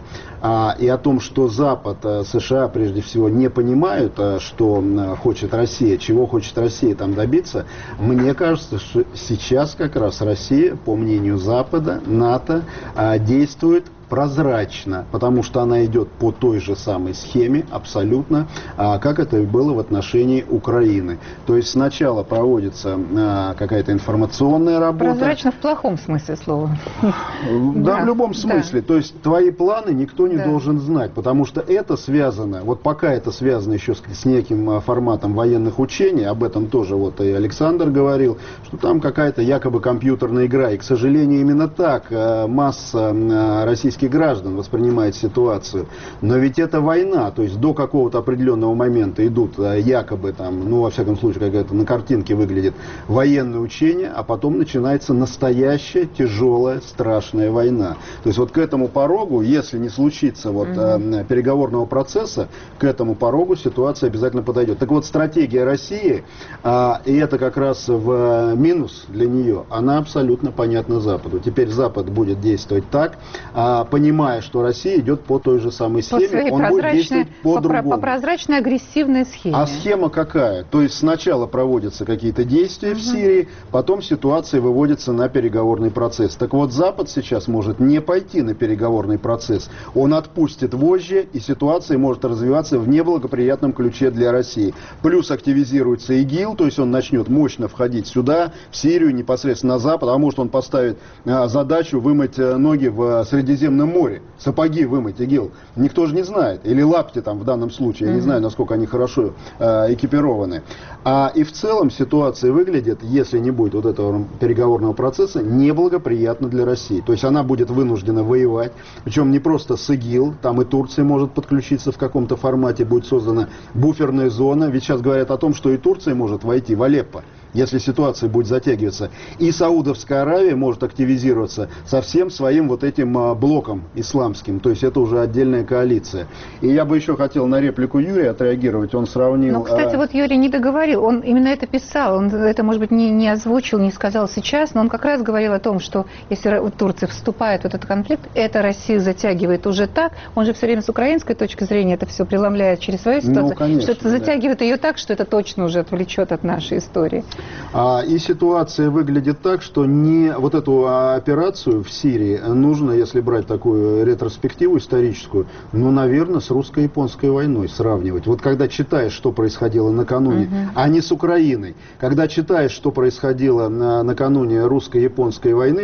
и о том, что Запад, США прежде всего не понимают, что хочет Россия, чего хочет Россия там добиться, мне кажется, что сейчас как раз Россия, по мнению Запада, НАТО, действует прозрачно, потому что она идет по той же самой схеме абсолютно, как это и было в отношении Украины. То есть сначала проводится какая-то информационная работа. Прозрачно в плохом смысле слова. Да, в любом смысле. То есть твои планы никто не должен знать, потому что это связано, вот пока это связано еще с неким форматом военных учений, об этом тоже вот и Александр говорил, что там какая-то якобы компьютерная игра, и, к сожалению, именно так масса российских граждан воспринимает ситуацию. Но ведь это война, то есть до какого-то определенного момента идут якобы там, ну во всяком случае, как это на картинке выглядит, военные учения, а потом начинается настоящая тяжелая, страшная война. То есть вот к этому порогу, если не случится вот переговорного процесса, к этому порогу ситуация обязательно подойдет. Так вот, стратегия России, и это как раз в минус для нее, она абсолютно понятна Западу. Теперь Запад будет действовать так. понимая, что Россия идет по той же самой схеме, он будет действовать по-другому. По прозрачной агрессивной схеме. А схема какая? То есть сначала проводятся какие-то действия в Сирии, потом ситуация выводится на переговорный процесс. Так вот, Запад сейчас может не пойти на переговорный процесс. Он отпустит вожжи, и ситуация может развиваться в неблагоприятном ключе для России. Плюс активизируется ИГИЛ, то есть он начнет мощно входить сюда, в Сирию, непосредственно на Запад, а может он поставит задачу вымыть ноги в Средиземном море, сапоги вымыть ИГИЛ. Никто же не знает. Или лапти там в данном случае, я не знаю, насколько они хорошо экипированы. И в целом ситуация выглядит, если не будет вот этого переговорного процесса, неблагоприятно для России. То есть она будет вынуждена воевать, причем не просто с ИГИЛ, там и Турция может подключиться в каком-то формате, будет создана буферная зона. Ведь сейчас говорят о том, что и Турция может войти в Алеппо, если ситуация будет затягиваться. И Саудовская Аравия может активизироваться со всем своим вот этим блоком исламским. То есть это уже отдельная коалиция. И я бы еще хотел на реплику Юрия отреагировать. Он сравнил... Ну, кстати, вот Юрий не договорил. Он именно это писал. Он это, может быть, не озвучил, не сказал сейчас, но он как раз говорил о том, что если Турция вступает в этот конфликт, это Россию затягивает уже так. Он же все время с украинской точки зрения это все преломляет через свою ситуацию. Ну, конечно, что это затягивает ее так, что это точно уже отвлечет от нашей истории. И ситуация выглядит так, что не вот эту операцию в Сирии нужно, если брать такую ретроспективу историческую, ну, наверное, с русско-японской войной сравнивать. Вот когда читаешь, что происходило накануне, а не с Украиной, когда читаешь, что происходило накануне русско-японской войны,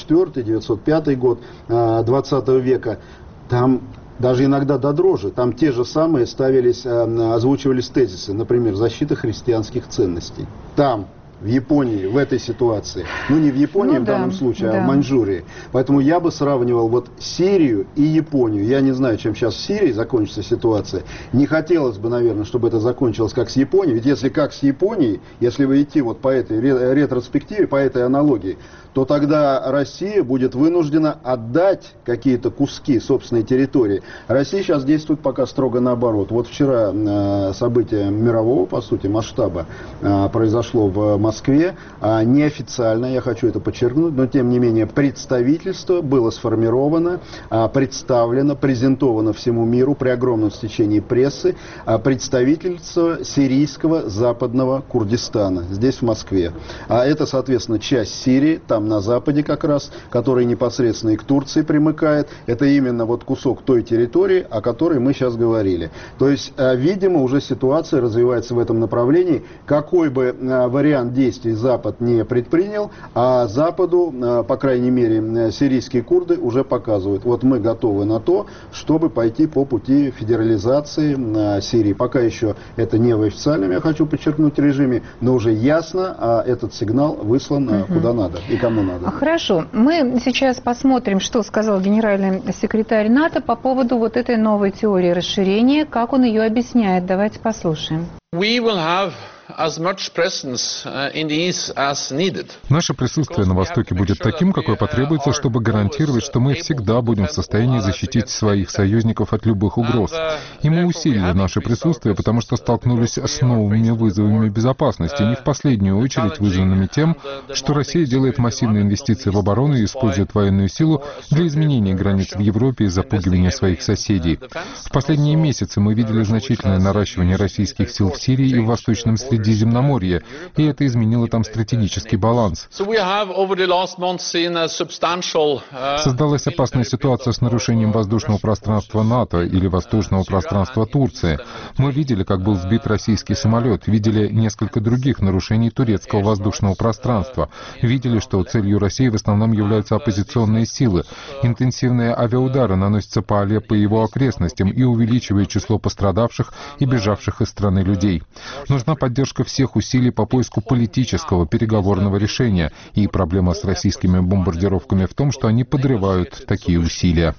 904-905 год 20 века, там даже иногда до дрожи, там те же самые озвучивались тезисы, например, защита христианских ценностей. Там, в Японии, в этой ситуации, ну не в Японии в данном случае, а в Маньчжурии. Поэтому я бы сравнивал вот Сирию и Японию. Я не знаю, чем сейчас в Сирии закончится ситуация. Не хотелось бы, наверное, чтобы это закончилось как с Японией. Ведь если как с Японией, если вы идти вот по этой ретроспективе, по этой аналогии, то тогда Россия будет вынуждена отдать какие-то куски собственной территории. Россия сейчас действует пока строго наоборот. Вот вчера событие мирового, по сути, масштаба произошло в Москве. Неофициально, я хочу это подчеркнуть, но тем не менее представительство было сформировано, представлено, презентовано всему миру при огромном стечении прессы представительство сирийского западного Курдистана здесь в Москве. Это, соответственно, часть Сирии, там на западе как раз, который непосредственно и к Турции примыкает. Это именно вот кусок той территории, о которой мы сейчас говорили. То есть, видимо, уже ситуация развивается в этом направлении. Какой бы вариант действий Запад не предпринял, а Западу, по крайней мере, сирийские курды уже показывают. Вот мы готовы на то, чтобы пойти по пути федерализации Сирии. Пока еще это не в официальном, я хочу подчеркнуть, режиме, но уже ясно, этот сигнал выслан куда надо и кому надо. Хорошо. Мы сейчас посмотрим, что сказал генеральный секретарь НАТО по поводу вот этой новой теории расширения, как он ее объясняет. Давайте послушаем. Наше присутствие на Востоке будет таким, какое потребуется, чтобы гарантировать, что мы всегда будем в состоянии защитить своих союзников от любых угроз. И мы усилили наше присутствие, потому что столкнулись с новыми вызовами безопасности, не в последнюю очередь вызванными тем, что Россия делает массивные инвестиции в оборону и использует военную силу для изменения границ в Европе и запугивания своих соседей. В последние месяцы мы видели значительное наращивание российских сил в Сирии и в Восточном Средиземноморье, и это изменило там стратегический баланс. Создалась опасная ситуация с нарушением воздушного пространства НАТО или воздушного пространства Турции. Мы видели, как был сбит российский самолет, видели несколько других нарушений турецкого воздушного пространства, видели, что целью России в основном являются оппозиционные силы. Интенсивные авиаудары наносятся по Алеппо и его окрестностям и увеличивают число пострадавших и бежавших из страны людей. Нужна поддержка всех усилий по поиску политического переговорного решения, и проблема с российскими бомбардировками в том, что они подрывают такие усилия.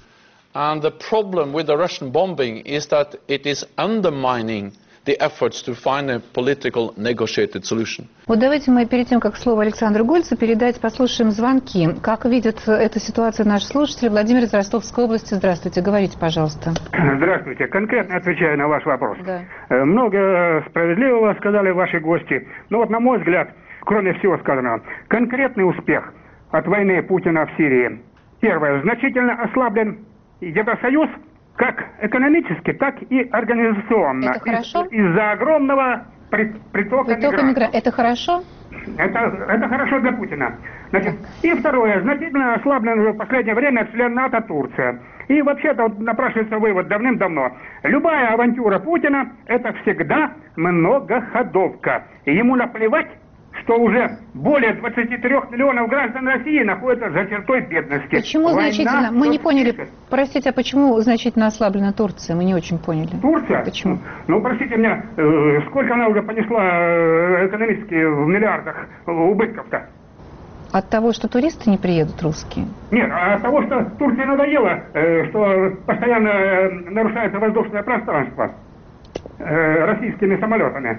Вот давайте мы перед тем, как слово Александру Гольцу передать, послушаем звонки. Как видят эту ситуацию наши слушатели? Владимир из Ростовской области. Здравствуйте. Говорите, пожалуйста. Здравствуйте. Конкретно отвечаю на ваш вопрос. Да. Много справедливого сказали ваши гости. Но вот, на мой взгляд, кроме всего сказанного, конкретный успех от войны Путина в Сирии. Первое. Значительно ослаблен Евросоюз как экономически, так и организационно. Это хорошо? Из-за огромного притока мигрантов. Это хорошо? Это хорошо для Путина. Значит, и второе, значительно ослаблена в последнее время член НАТО Турция. И вообще-то вот напрашивается вывод давным-давно. Любая авантюра Путина – это всегда многоходовка. И ему наплевать, что уже более 23 миллионов граждан России находятся за чертой бедности. Почему значительно? Мы не поняли. Простите, а почему значительно ослаблена Турция? Мы не очень поняли. Турция? Почему? Ну, простите меня, сколько она уже понесла экономически в миллиардах убытков-то? От того, что туристы не приедут русские? Нет, а от того, что Турции надоело, что постоянно нарушается воздушное пространство российскими самолетами.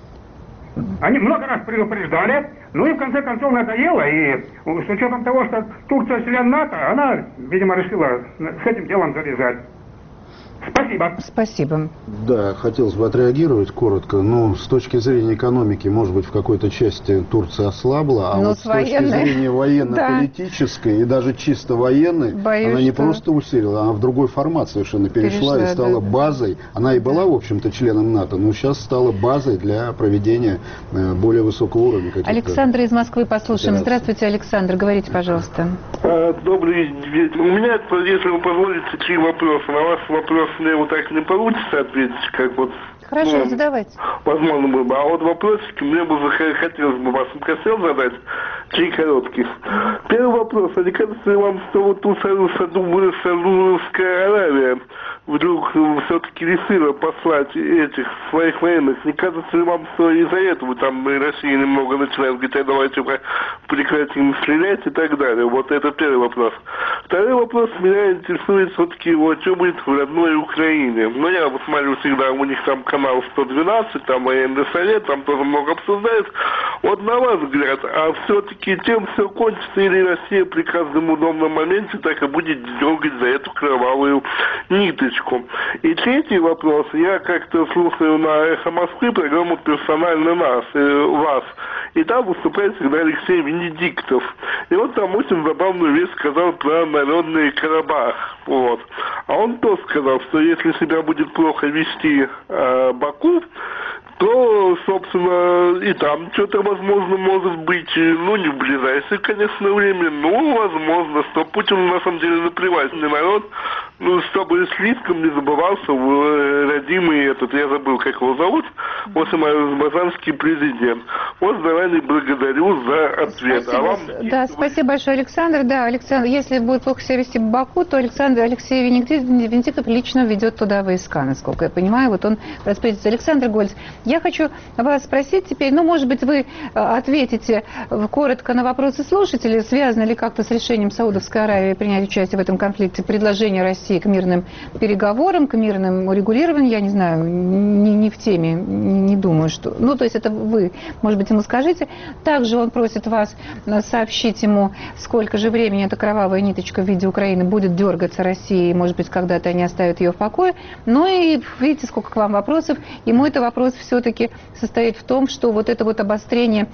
Они много раз предупреждали, ну и в конце концов надоело, и с учетом того, что Турция член НАТО, она, видимо, решила с этим делом завязать. Спасибо. Спасибо. Да, хотелось бы отреагировать коротко. Но с точки зрения экономики, может быть, в какой-то части Турция ослабла, а вот с точки зрения военно-политической и даже чисто военной, она не просто усилила, она в другой формат совершенно перешла и стала базой. Она и была, в общем-то, членом НАТО, но сейчас стала базой для проведения более высокого уровня. Александр из Москвы послушаем. Здравствуйте, Александр, говорите, пожалуйста. Добрый день. У меня, если вы позволите, 3 вопроса. На ваш вопрос мне вот так не получится ответить, как вот... Хорошо, задавайте. Возможно было бы. А вот вопросики мне бы хотелось бы вас хотел задать. 3 коротких. Первый вопрос. А не кажется ли вам, что вот тут Саудовская Аравия вдруг все-таки решила послать этих своих военных? Не кажется ли вам, что из-за этого там Россия немного начинает говорить, а давайте прекратим стрелять и так далее? Вот это первый вопрос. Второй вопрос. Меня интересует все-таки, вот, что будет в родной Украине. Ну, я вот смотрю всегда, у них там канал 112, там военный совет, там тоже много обсуждают. Вот на ваш взгляд, а все-таки тем все кончится, или Россия при каждом удобном моменте так и будет дергать за эту кровавую ниточку? И третий вопрос. Я как-то слушаю на «Эхо Москвы» программу «Персонально вас». И там выступает всегда Алексей Венедиктов. И он там очень забавную вещь сказал про Народный Карабах. Вот. А он тоже сказал, что если себя будет плохо вести Баку, то, собственно, и там что-то, возможно, может быть, ну, не в ближайшее, конечно, время, но, возможно, что Путину, на самом деле, наплевать на народ, ну, чтобы слишком не забывался родимый этот, я забыл, как его зовут, в общем, азербайджанский президент. Вот заранее благодарю за ответ. Спасибо. А вам... Да, спасибо большое, Александр. Да, Александр, если будет плохо себя вести Баку, то Алексей Венедиктов лично ведет туда войска, насколько я понимаю. Вот он распорядится. Александр Гольц, я хочу вас спросить теперь, ну, может быть, вы ответите коротко на вопросы слушателей, связано ли как-то с решением Саудовской Аравии принять участие в этом конфликте, предложение России к мирным переговорам, к мирному урегулированию, я не знаю, не в теме, не думаю, что... Ну, то есть это вы, может быть, ему скажите. Также он просит вас сообщить ему, сколько же времени эта кровавая ниточка в виде Украины будет дергаться Россией, и, может быть, когда-то они оставят ее в покое. Ну и видите, сколько к вам вопросов. Ему это вопрос все-таки состоит в том, что вот это вот обострение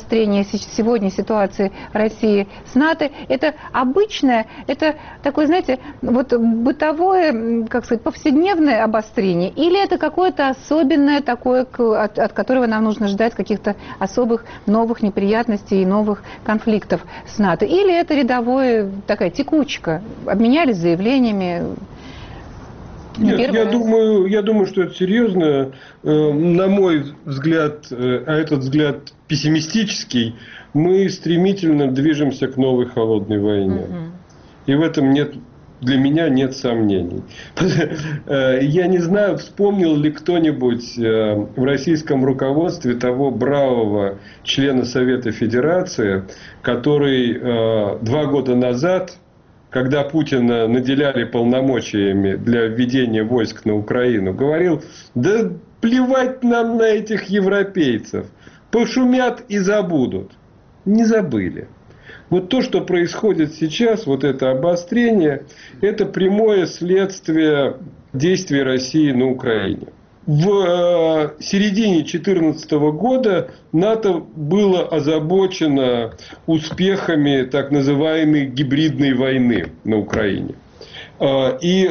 сегодня ситуации России с НАТО, это обычное, это такое, знаете, вот бытовое, как сказать, повседневное обострение, или это какое-то особенное такое, от которого нам нужно ждать каких-то особых новых неприятностей и новых конфликтов с НАТО, или это рядовое, такая текучка, обменялись заявлениями. Нет, я думаю, что это серьезно. На мой взгляд, а этот взгляд пессимистический, мы стремительно движемся к новой холодной войне. И в этом для меня нет сомнений. Я не знаю, вспомнил ли кто-нибудь в российском руководстве того бравого члена Совета Федерации, который 2 года назад, когда Путина наделяли полномочиями для введения войск на Украину, говорил: да плевать нам на этих европейцев, пошумят и забудут. Не забыли. Вот то, что происходит сейчас, вот это обострение, это прямое следствие действий России на Украине. В середине 2014 года НАТО было озабочено успехами так называемой гибридной войны на Украине. И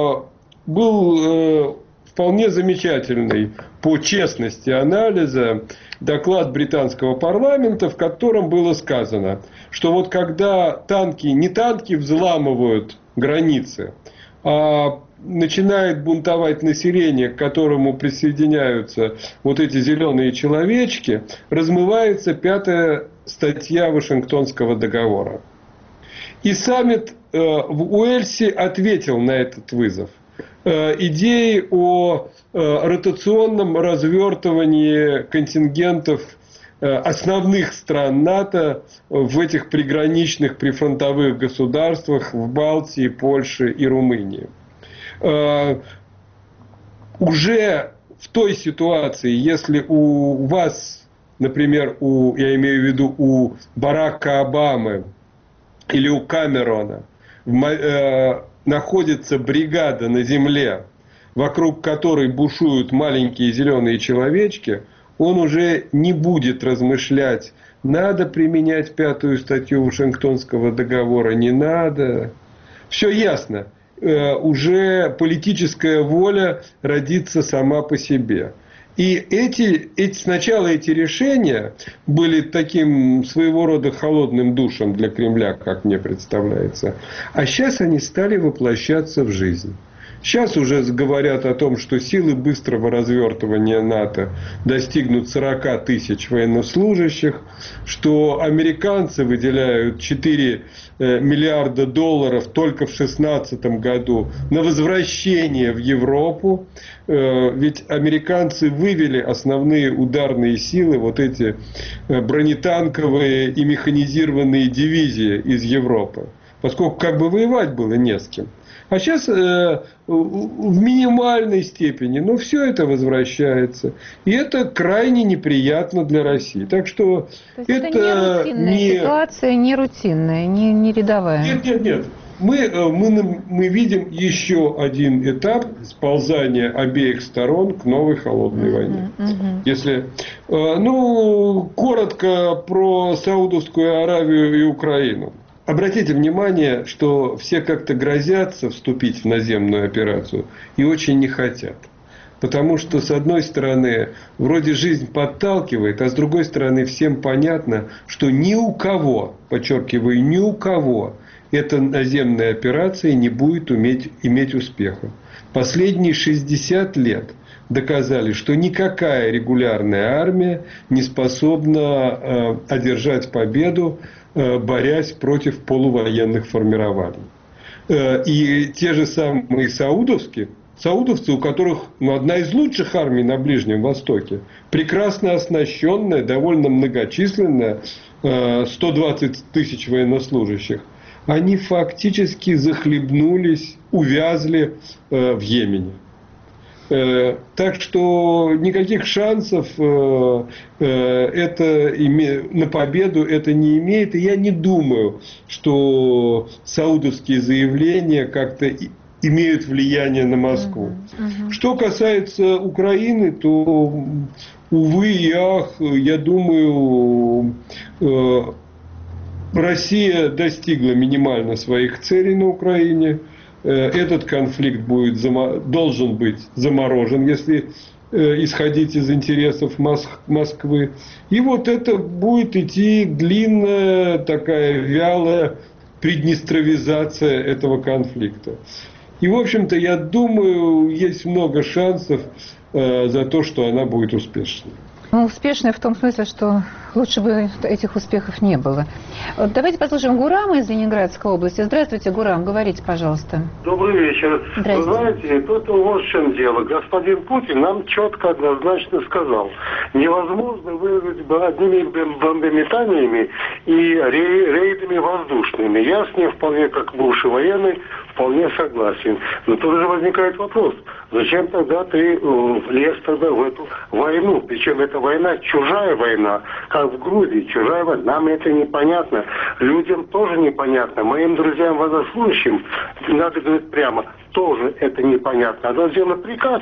был вполне замечательный по честности анализа доклад британского парламента, в котором было сказано, что вот когда не танки взламывают границы, а начинает бунтовать население, к которому присоединяются вот эти зеленые человечки, размывается 5-я статья Вашингтонского договора. И саммит в Уэльсе ответил на этот вызов. Идеи о ротационном развертывании контингентов основных стран НАТО в этих приграничных прифронтовых государствах в Балтии, Польше и Румынии. Уже в той ситуации, если у вас, например, я имею в виду у Барака Обамы или у Камерона, находится бригада на земле, вокруг которой бушуют маленькие зеленые человечки, он уже не будет размышлять, надо применять 5-ю статью Вашингтонского договора, не надо. Все ясно. Уже политическая воля родится сама по себе. И сначала эти решения были таким своего рода холодным душем для Кремля, как мне представляется. А сейчас они стали воплощаться в жизнь. Сейчас уже говорят о том, что силы быстрого развертывания НАТО достигнут 40 тысяч военнослужащих, что американцы выделяют 4 миллиарда долларов только в 2016 году на возвращение в Европу. Ведь американцы вывели основные ударные силы, вот эти бронетанковые и механизированные дивизии из Европы, поскольку как бы воевать было не с кем. А сейчас в минимальной степени, но все это возвращается. И это крайне неприятно для России. Так что это не рутинная ситуация, не рутинная, не рядовая. Нет. Мы видим еще один этап сползания обеих сторон к новой холодной войне. Если, коротко про Саудовскую Аравию и Украину. Обратите внимание, что все как-то грозятся вступить в наземную операцию и очень не хотят. Потому что, с одной стороны, вроде жизнь подталкивает, а с другой стороны, всем понятно, что ни у кого, подчеркиваю, ни у кого эта наземная операция не будет иметь успеха. Последние 60 лет доказали, что никакая регулярная армия не способна одержать победу, борясь против полувоенных формирований. И те же самые саудовцы, у которых одна из лучших армий на Ближнем Востоке, прекрасно оснащенная, довольно многочисленная, 120 тысяч военнослужащих, они фактически захлебнулись, увязли в Йемене. Так что никаких шансов на победу это не имеет. И я не думаю, что саудовские заявления как-то имеют влияние на Москву. Что касается Украины, то, увы и ах, я думаю, Россия достигла минимально своих целей на Украине. Этот конфликт должен быть заморожен, если исходить из интересов Москвы. И вот это будет идти длинная, такая вялая приднестровизация этого конфликта. И, в общем-то, я думаю, есть много шансов за то, что она будет успешной. Успешной в том смысле, что лучше бы этих успехов не было. Давайте послушаем Гурама из Ленинградской области. Здравствуйте, Гурам, говорите, пожалуйста. Добрый вечер. Вы знаете, тут вот в чем дело. Господин Путин нам четко, однозначно сказал, невозможно выиграть одними бомбометаниями и рейдами воздушными. Я с ним вполне, как бывший военный, вполне согласен. Но тут же возникает вопрос, зачем тогда ты влез тогда в эту войну? Причем эта война чужая война, как в Грузии, чужая война. Нам это непонятно. Людям тоже непонятно. Моим друзьям военнослужащим, надо говорить прямо, тоже это непонятно. Надо сделать приказ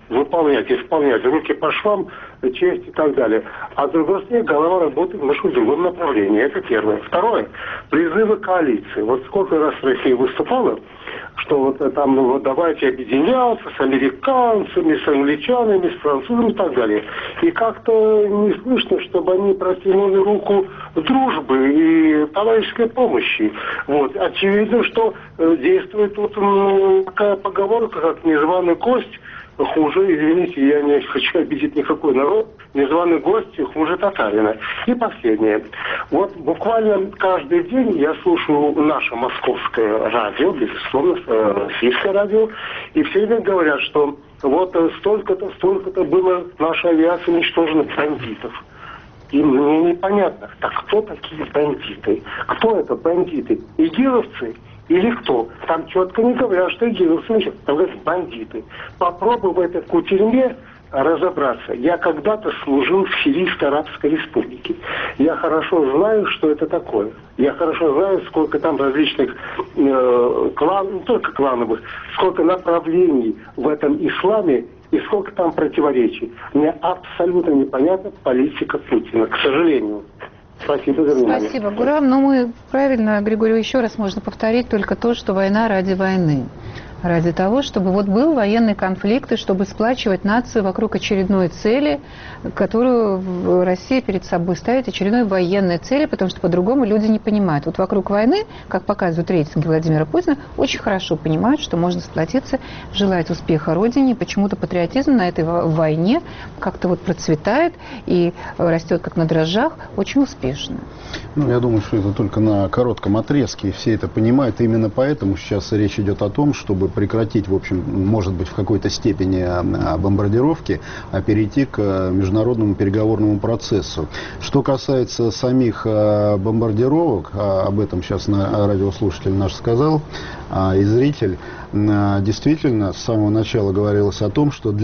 выполнять, исполнять, руки по швам, честь и так далее. А с другой стороны, голова работает в другом направлении. Это первое. Второе, призывы коалиции. Вот сколько раз Россия выступала, что вот там, ну, вот давайте объединяться с американцами, с англичанами, с французами и так далее. И как-то не слышно, чтобы они протянули руку дружбы и товарищеской помощи. Вот. Очевидно, что действует тут такая поговорка, как незваный гость хуже, извините, я не хочу обидеть никакой народ, незваный гость хуже татарина. И последнее. Вот буквально каждый день я слушаю наше московское радио, безусловно, российское радио, и все время говорят, что вот столько-то было наша авиация уничтожена бандитов. И мне непонятно, так кто такие бандиты? Кто это бандиты? Игиловцы? Или кто? Там четко не говорят, что игиловцы, там говорят бандиты. Попробуй в этой кутерьме разобраться. Я когда-то служил в Сирийской Арабской Республике. Я хорошо знаю, что это такое. Я хорошо знаю, сколько там различных кланов, не только клановых, сколько направлений в этом исламе и сколько там противоречий. Мне абсолютно непонятна политика Путина, к сожалению. Спасибо за внимание. Спасибо, Гурам. Но мы правильно, Григорий, еще раз можно повторить только то, что война ради войны. Ради того, чтобы вот был военный конфликт, и чтобы сплачивать нацию вокруг очередной цели, которую Россия перед собой ставит, очередной военной цели, потому что по-другому люди не понимают. Вот вокруг войны, как показывают рейтинги Владимира Путина, очень хорошо понимают, что можно сплотиться, желать успеха Родине. Почему-то патриотизм на этой войне как-то вот процветает и растет как на дрожжах, очень успешно. Ну, я думаю, что это только на коротком отрезке, и все это понимают. Именно поэтому сейчас речь идет о том, чтобы прекратить, в общем, может быть, в какой-то степени бомбардировки, а перейти к международному переговорному процессу. Что касается самих бомбардировок, об этом сейчас радиослушатель наш сказал, и зритель, действительно, с самого начала говорилось о том, что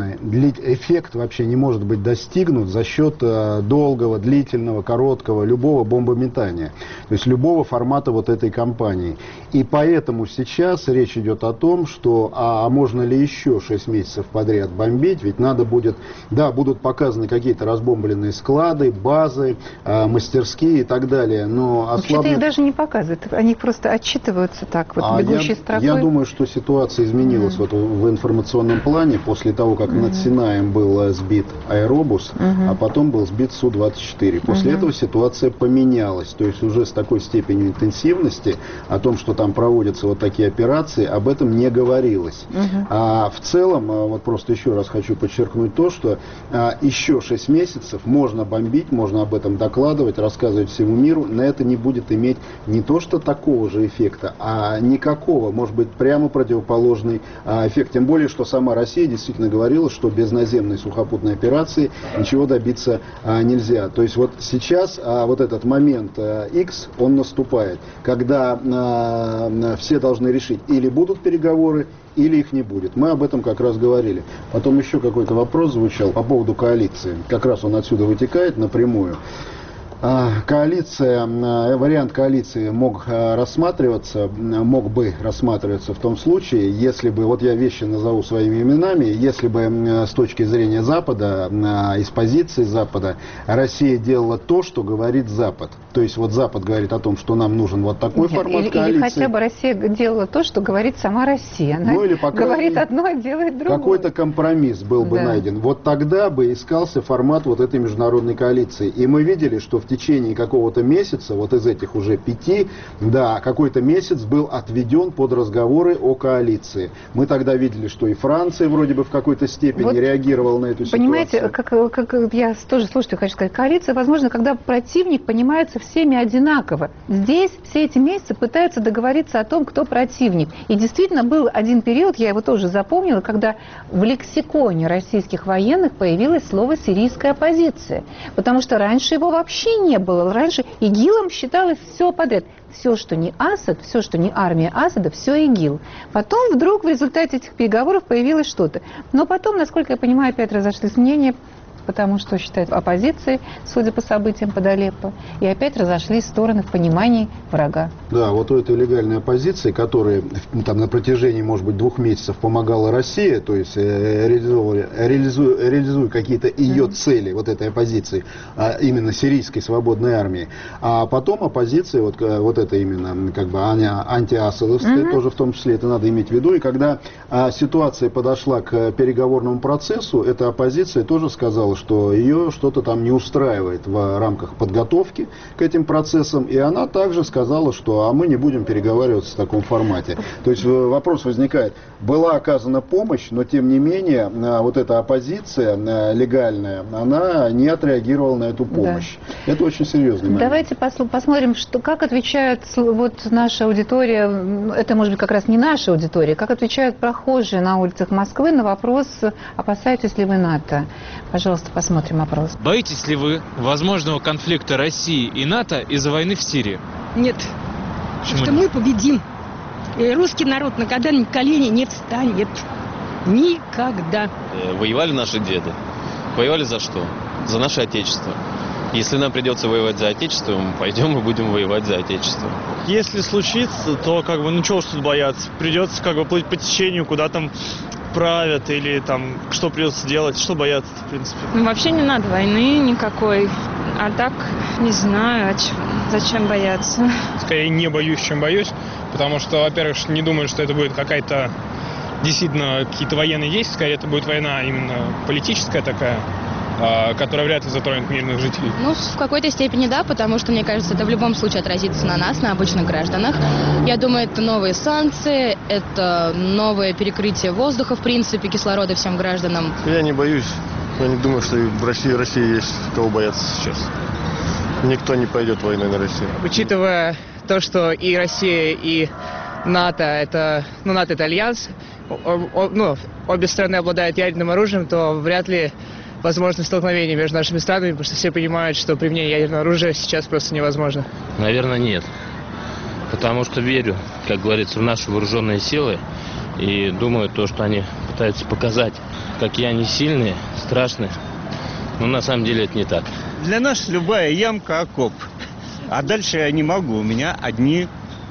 эффект вообще не может быть достигнут за счет долгого, длительного, короткого, любого бомбометания. То есть любого формата вот этой кампании. И поэтому сейчас речь идет о том, что можно ли еще 6 месяцев подряд бомбить, ведь надо будет, да, будут показаны какие-то разбомбленные склады, базы, мастерские и так далее, но вообще-то их даже не показывают, они просто отчитываются так, вот бегущей строкой. Я думаю, что ситуация изменилась вот в информационном плане после того, как над Синаем был сбит аэробус, а потом был сбит Су-24. После этого ситуация поменялась, то есть уже с такой степенью интенсивности о том, что там проводятся вот такие операции, об этом не говорилось. А в целом, вот просто еще раз хочу подчеркнуть то, что еще 6 месяцев можно бомбить, можно об этом докладывать, рассказывать всему миру, но это не будет иметь не то что такого же эффекта, а никакого, может быть, прямо противоположный эффект. Тем более, что сама Россия действительно говорила, что без наземной сухопутной операции ничего добиться нельзя. То есть вот сейчас вот этот момент X, он наступает, когда все должны решить, или будут переговоры, или их не будет. Мы об этом как раз говорили. Потом еще какой-то вопрос звучал по поводу коалиции. Как раз он отсюда вытекает напрямую. Вариант коалиции мог бы рассматриваться в том случае, если бы, вот я вещи назову своими именами, если бы с точки зрения Запада, из позиции Запада, Россия делала то, что говорит Запад. То есть вот Запад говорит о том, что нам нужен вот такой формат коалиции. Или хотя бы Россия делала то, что говорит сама Россия. Она говорит одно, а делает другое. Какой-то компромисс был бы найден. Вот тогда бы искался формат вот этой международной коалиции. И мы видели, что в течение какого-то месяца, вот из этих уже 5, да, какой-то месяц был отведен под разговоры о коалиции. Мы тогда видели, что и Франция вроде бы в какой-то степени реагировала на эту ситуацию. Понимаете, как я тоже слушаю, хочу сказать, коалиция, возможно, когда противник понимается всеми одинаково. Здесь все эти месяцы пытаются договориться о том, кто противник. И действительно был один период, я его тоже запомнила, когда в лексиконе российских военных появилось слово «сирийская оппозиция». Потому что раньше его вообще не было. Раньше ИГИЛом считалось все подряд. Все, что не Асад, все, что не армия Асада, все ИГИЛ. Потом вдруг в результате этих переговоров появилось что-то. Но потом, насколько я понимаю, опять разошлись мнения. потому что считают оппозицией, судя по событиям под Алеппо, и опять разошлись стороны в понимании врага. Да, вот у этой легальной оппозиции, которая там на протяжении, может быть, 2 месяцев помогала России, то есть реализуя какие-то ее цели, вот этой оппозиции, именно сирийской свободной армии, а потом оппозиция, вот это именно как бы антиасадовская, тоже в том числе, это надо иметь в виду, и когда ситуация подошла к переговорному процессу, эта оппозиция тоже сказала, что ее что-то там не устраивает в рамках подготовки к этим процессам, и она также сказала, что мы не будем переговариваться в таком формате. То есть вопрос возникает, была оказана помощь, но тем не менее вот эта оппозиция легальная, она не отреагировала на эту помощь. Да. Это очень серьезный момент. Давайте посмотрим, как отвечает вот наша аудитория, это может быть как раз не наша аудитория, как отвечают прохожие на улицах Москвы на вопрос, опасаетесь ли вы НАТО. Пожалуйста, посмотрим опрос. Боитесь ли вы возможного конфликта России и НАТО из-за войны в Сирии? Нет. Почему? Потому что мы победим. И русский народ на колени не встанет. Никогда. Воевали наши деды. Воевали за что? За наше Отечество. Если нам придется воевать за Отечество, мы пойдем и будем воевать за Отечество. Если случится, то ну чего уж тут бояться. Придется плыть по течению, куда там правят или там что придется делать, что бояться в принципе. Вообще не надо войны никакой. А так, не знаю, зачем бояться. Скорее не боюсь, чем боюсь, потому что, во-первых, не думаю, что это будет какая-то действительно какие-то военные действия, скорее это будет война именно политическая такая, которая вряд ли затронет мирных жителей. Ну, в какой-то степени да, потому что, мне кажется, это в любом случае отразится на нас, на обычных гражданах. Я думаю, это новые санкции, это новое перекрытие воздуха, в принципе, кислорода всем гражданам. Я не боюсь. Я не думаю, что в России есть кого бояться сейчас. Никто не пойдет войной на Россию. Учитывая то, что и Россия, и НАТО это альянс, обе страны обладают ядерным оружием, то вряд ли возможно столкновение между нашими странами, потому что все понимают, что применение ядерного оружия сейчас просто невозможно. Наверное, нет. Потому что верю, как говорится, в наши вооруженные силы. И думаю, то, что они пытаются показать, какие они сильные, страшные. Но на самом деле это не так. Для нас любая ямка окоп. А дальше я не могу. У меня одни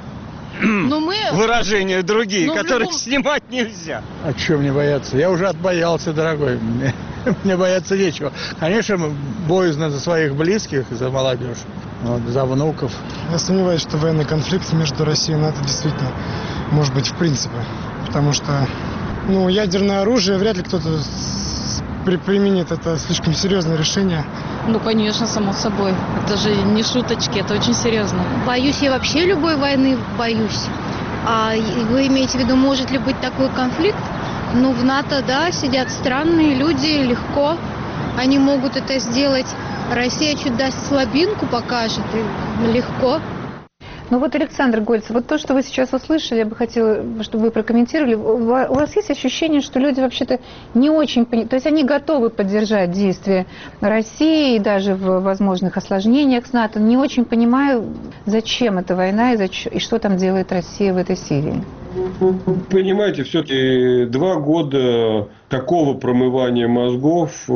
выражения другие, которых снимать нельзя. А чего мне бояться? Я уже отбоялся, дорогой. Мне бояться нечего. Конечно, боязно за своих близких, за молодежь, за внуков. Я сомневаюсь, что военный конфликт между Россией и НАТО действительно может быть в принципе. Потому что ядерное оружие вряд ли кто-то применит. Это слишком серьезное решение. Ну, конечно, само собой. Это же не шуточки, это очень серьезно. Боюсь я вообще любой войны, боюсь. А вы имеете в виду, может ли быть такой конфликт? В НАТО, да, сидят странные люди, легко. Они могут это сделать. Россия чуть даст слабинку, покажет, и легко. Александр Гольцев, вот то, что вы сейчас услышали, я бы хотела, чтобы вы прокомментировали. У вас есть ощущение, что люди вообще-то не очень понимают, то есть они готовы поддержать действия России и даже в возможных осложнениях с НАТО, не очень понимают, зачем эта война и что там делает Россия в этой Сирии? Понимаете, все-таки 2 года такого промывания мозгов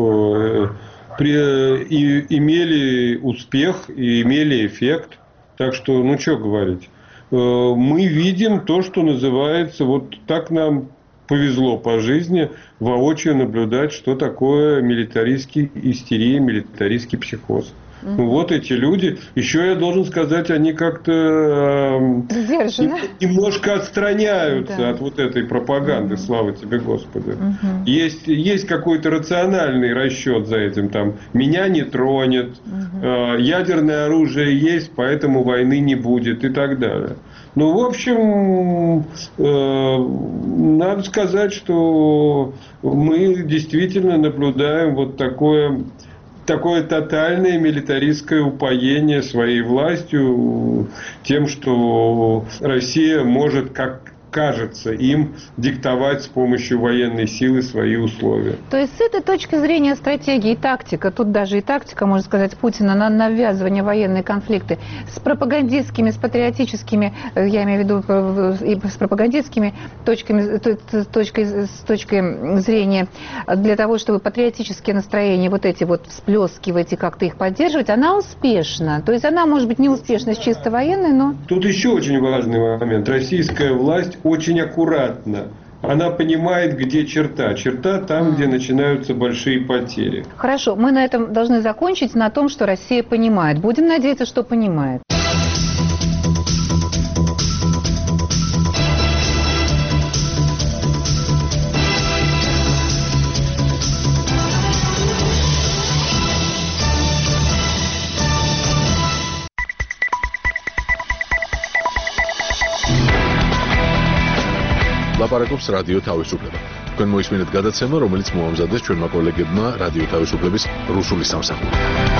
имели успех и имели эффект. Так что, что говорить. Мы видим то, что называется, вот так нам повезло по жизни воочию наблюдать, что такое милитаристская истерия, милитаристский психоз. Вот эти люди, еще я должен сказать, они как-то немножко отстраняются от вот этой пропаганды, слава тебе, Господи. Есть какой-то рациональный расчет за этим, там, меня не тронет, ядерное оружие есть, поэтому войны не будет и так далее. В общем, надо сказать, что мы действительно наблюдаем вот такое тотальное милитаристское упоение своей властью, тем, что Россия может кажется им диктовать с помощью военной силы свои условия. То есть с этой точки зрения стратегия и тактика, тут даже и тактика, можно сказать, Путина на навязывание военной конфликты с пропагандистскими, с патриотическими, я имею в виду и с пропагандистскими с точки зрения для того, чтобы патриотические настроения, вот эти вот всплескивать и как-то их поддерживать, она успешна. То есть она может быть не успешна с чисто военной, но... Тут еще очень важный момент. Российская власть очень аккуратна. Она понимает, где черта. Черта там, где начинаются большие потери. Хорошо, мы на этом должны закончить, на том, что Россия понимает. Будем надеяться, что понимает. ლაპარაკობს რადიო თავისუფლება. თქვენ მოისმინეთ გადაცემა, რომელიც მოამზადეს ჩვენმა კოლეგებმა რადიო თავისუფლების რუსული სამსახური.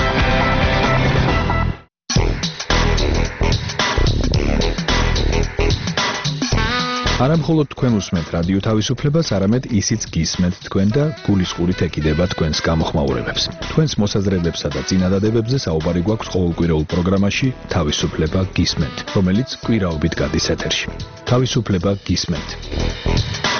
არა მხოლოდ თქვენ უსმენთ რადიო თავისუფლებას, არამედ ისიც გისმენთ თქვენ და გულისხმობით ეკიდება თქვენს გამოხმაურებებს. თქვენს მოსაზრებებსა და წინადადებებზე საუბარი გვაქვს ყოველკვირეულ პროგრამაში თავისუფლება გისმენთ, რომელიც კვირაობით გადის ეთერში. თავისუფლება გისმენთ.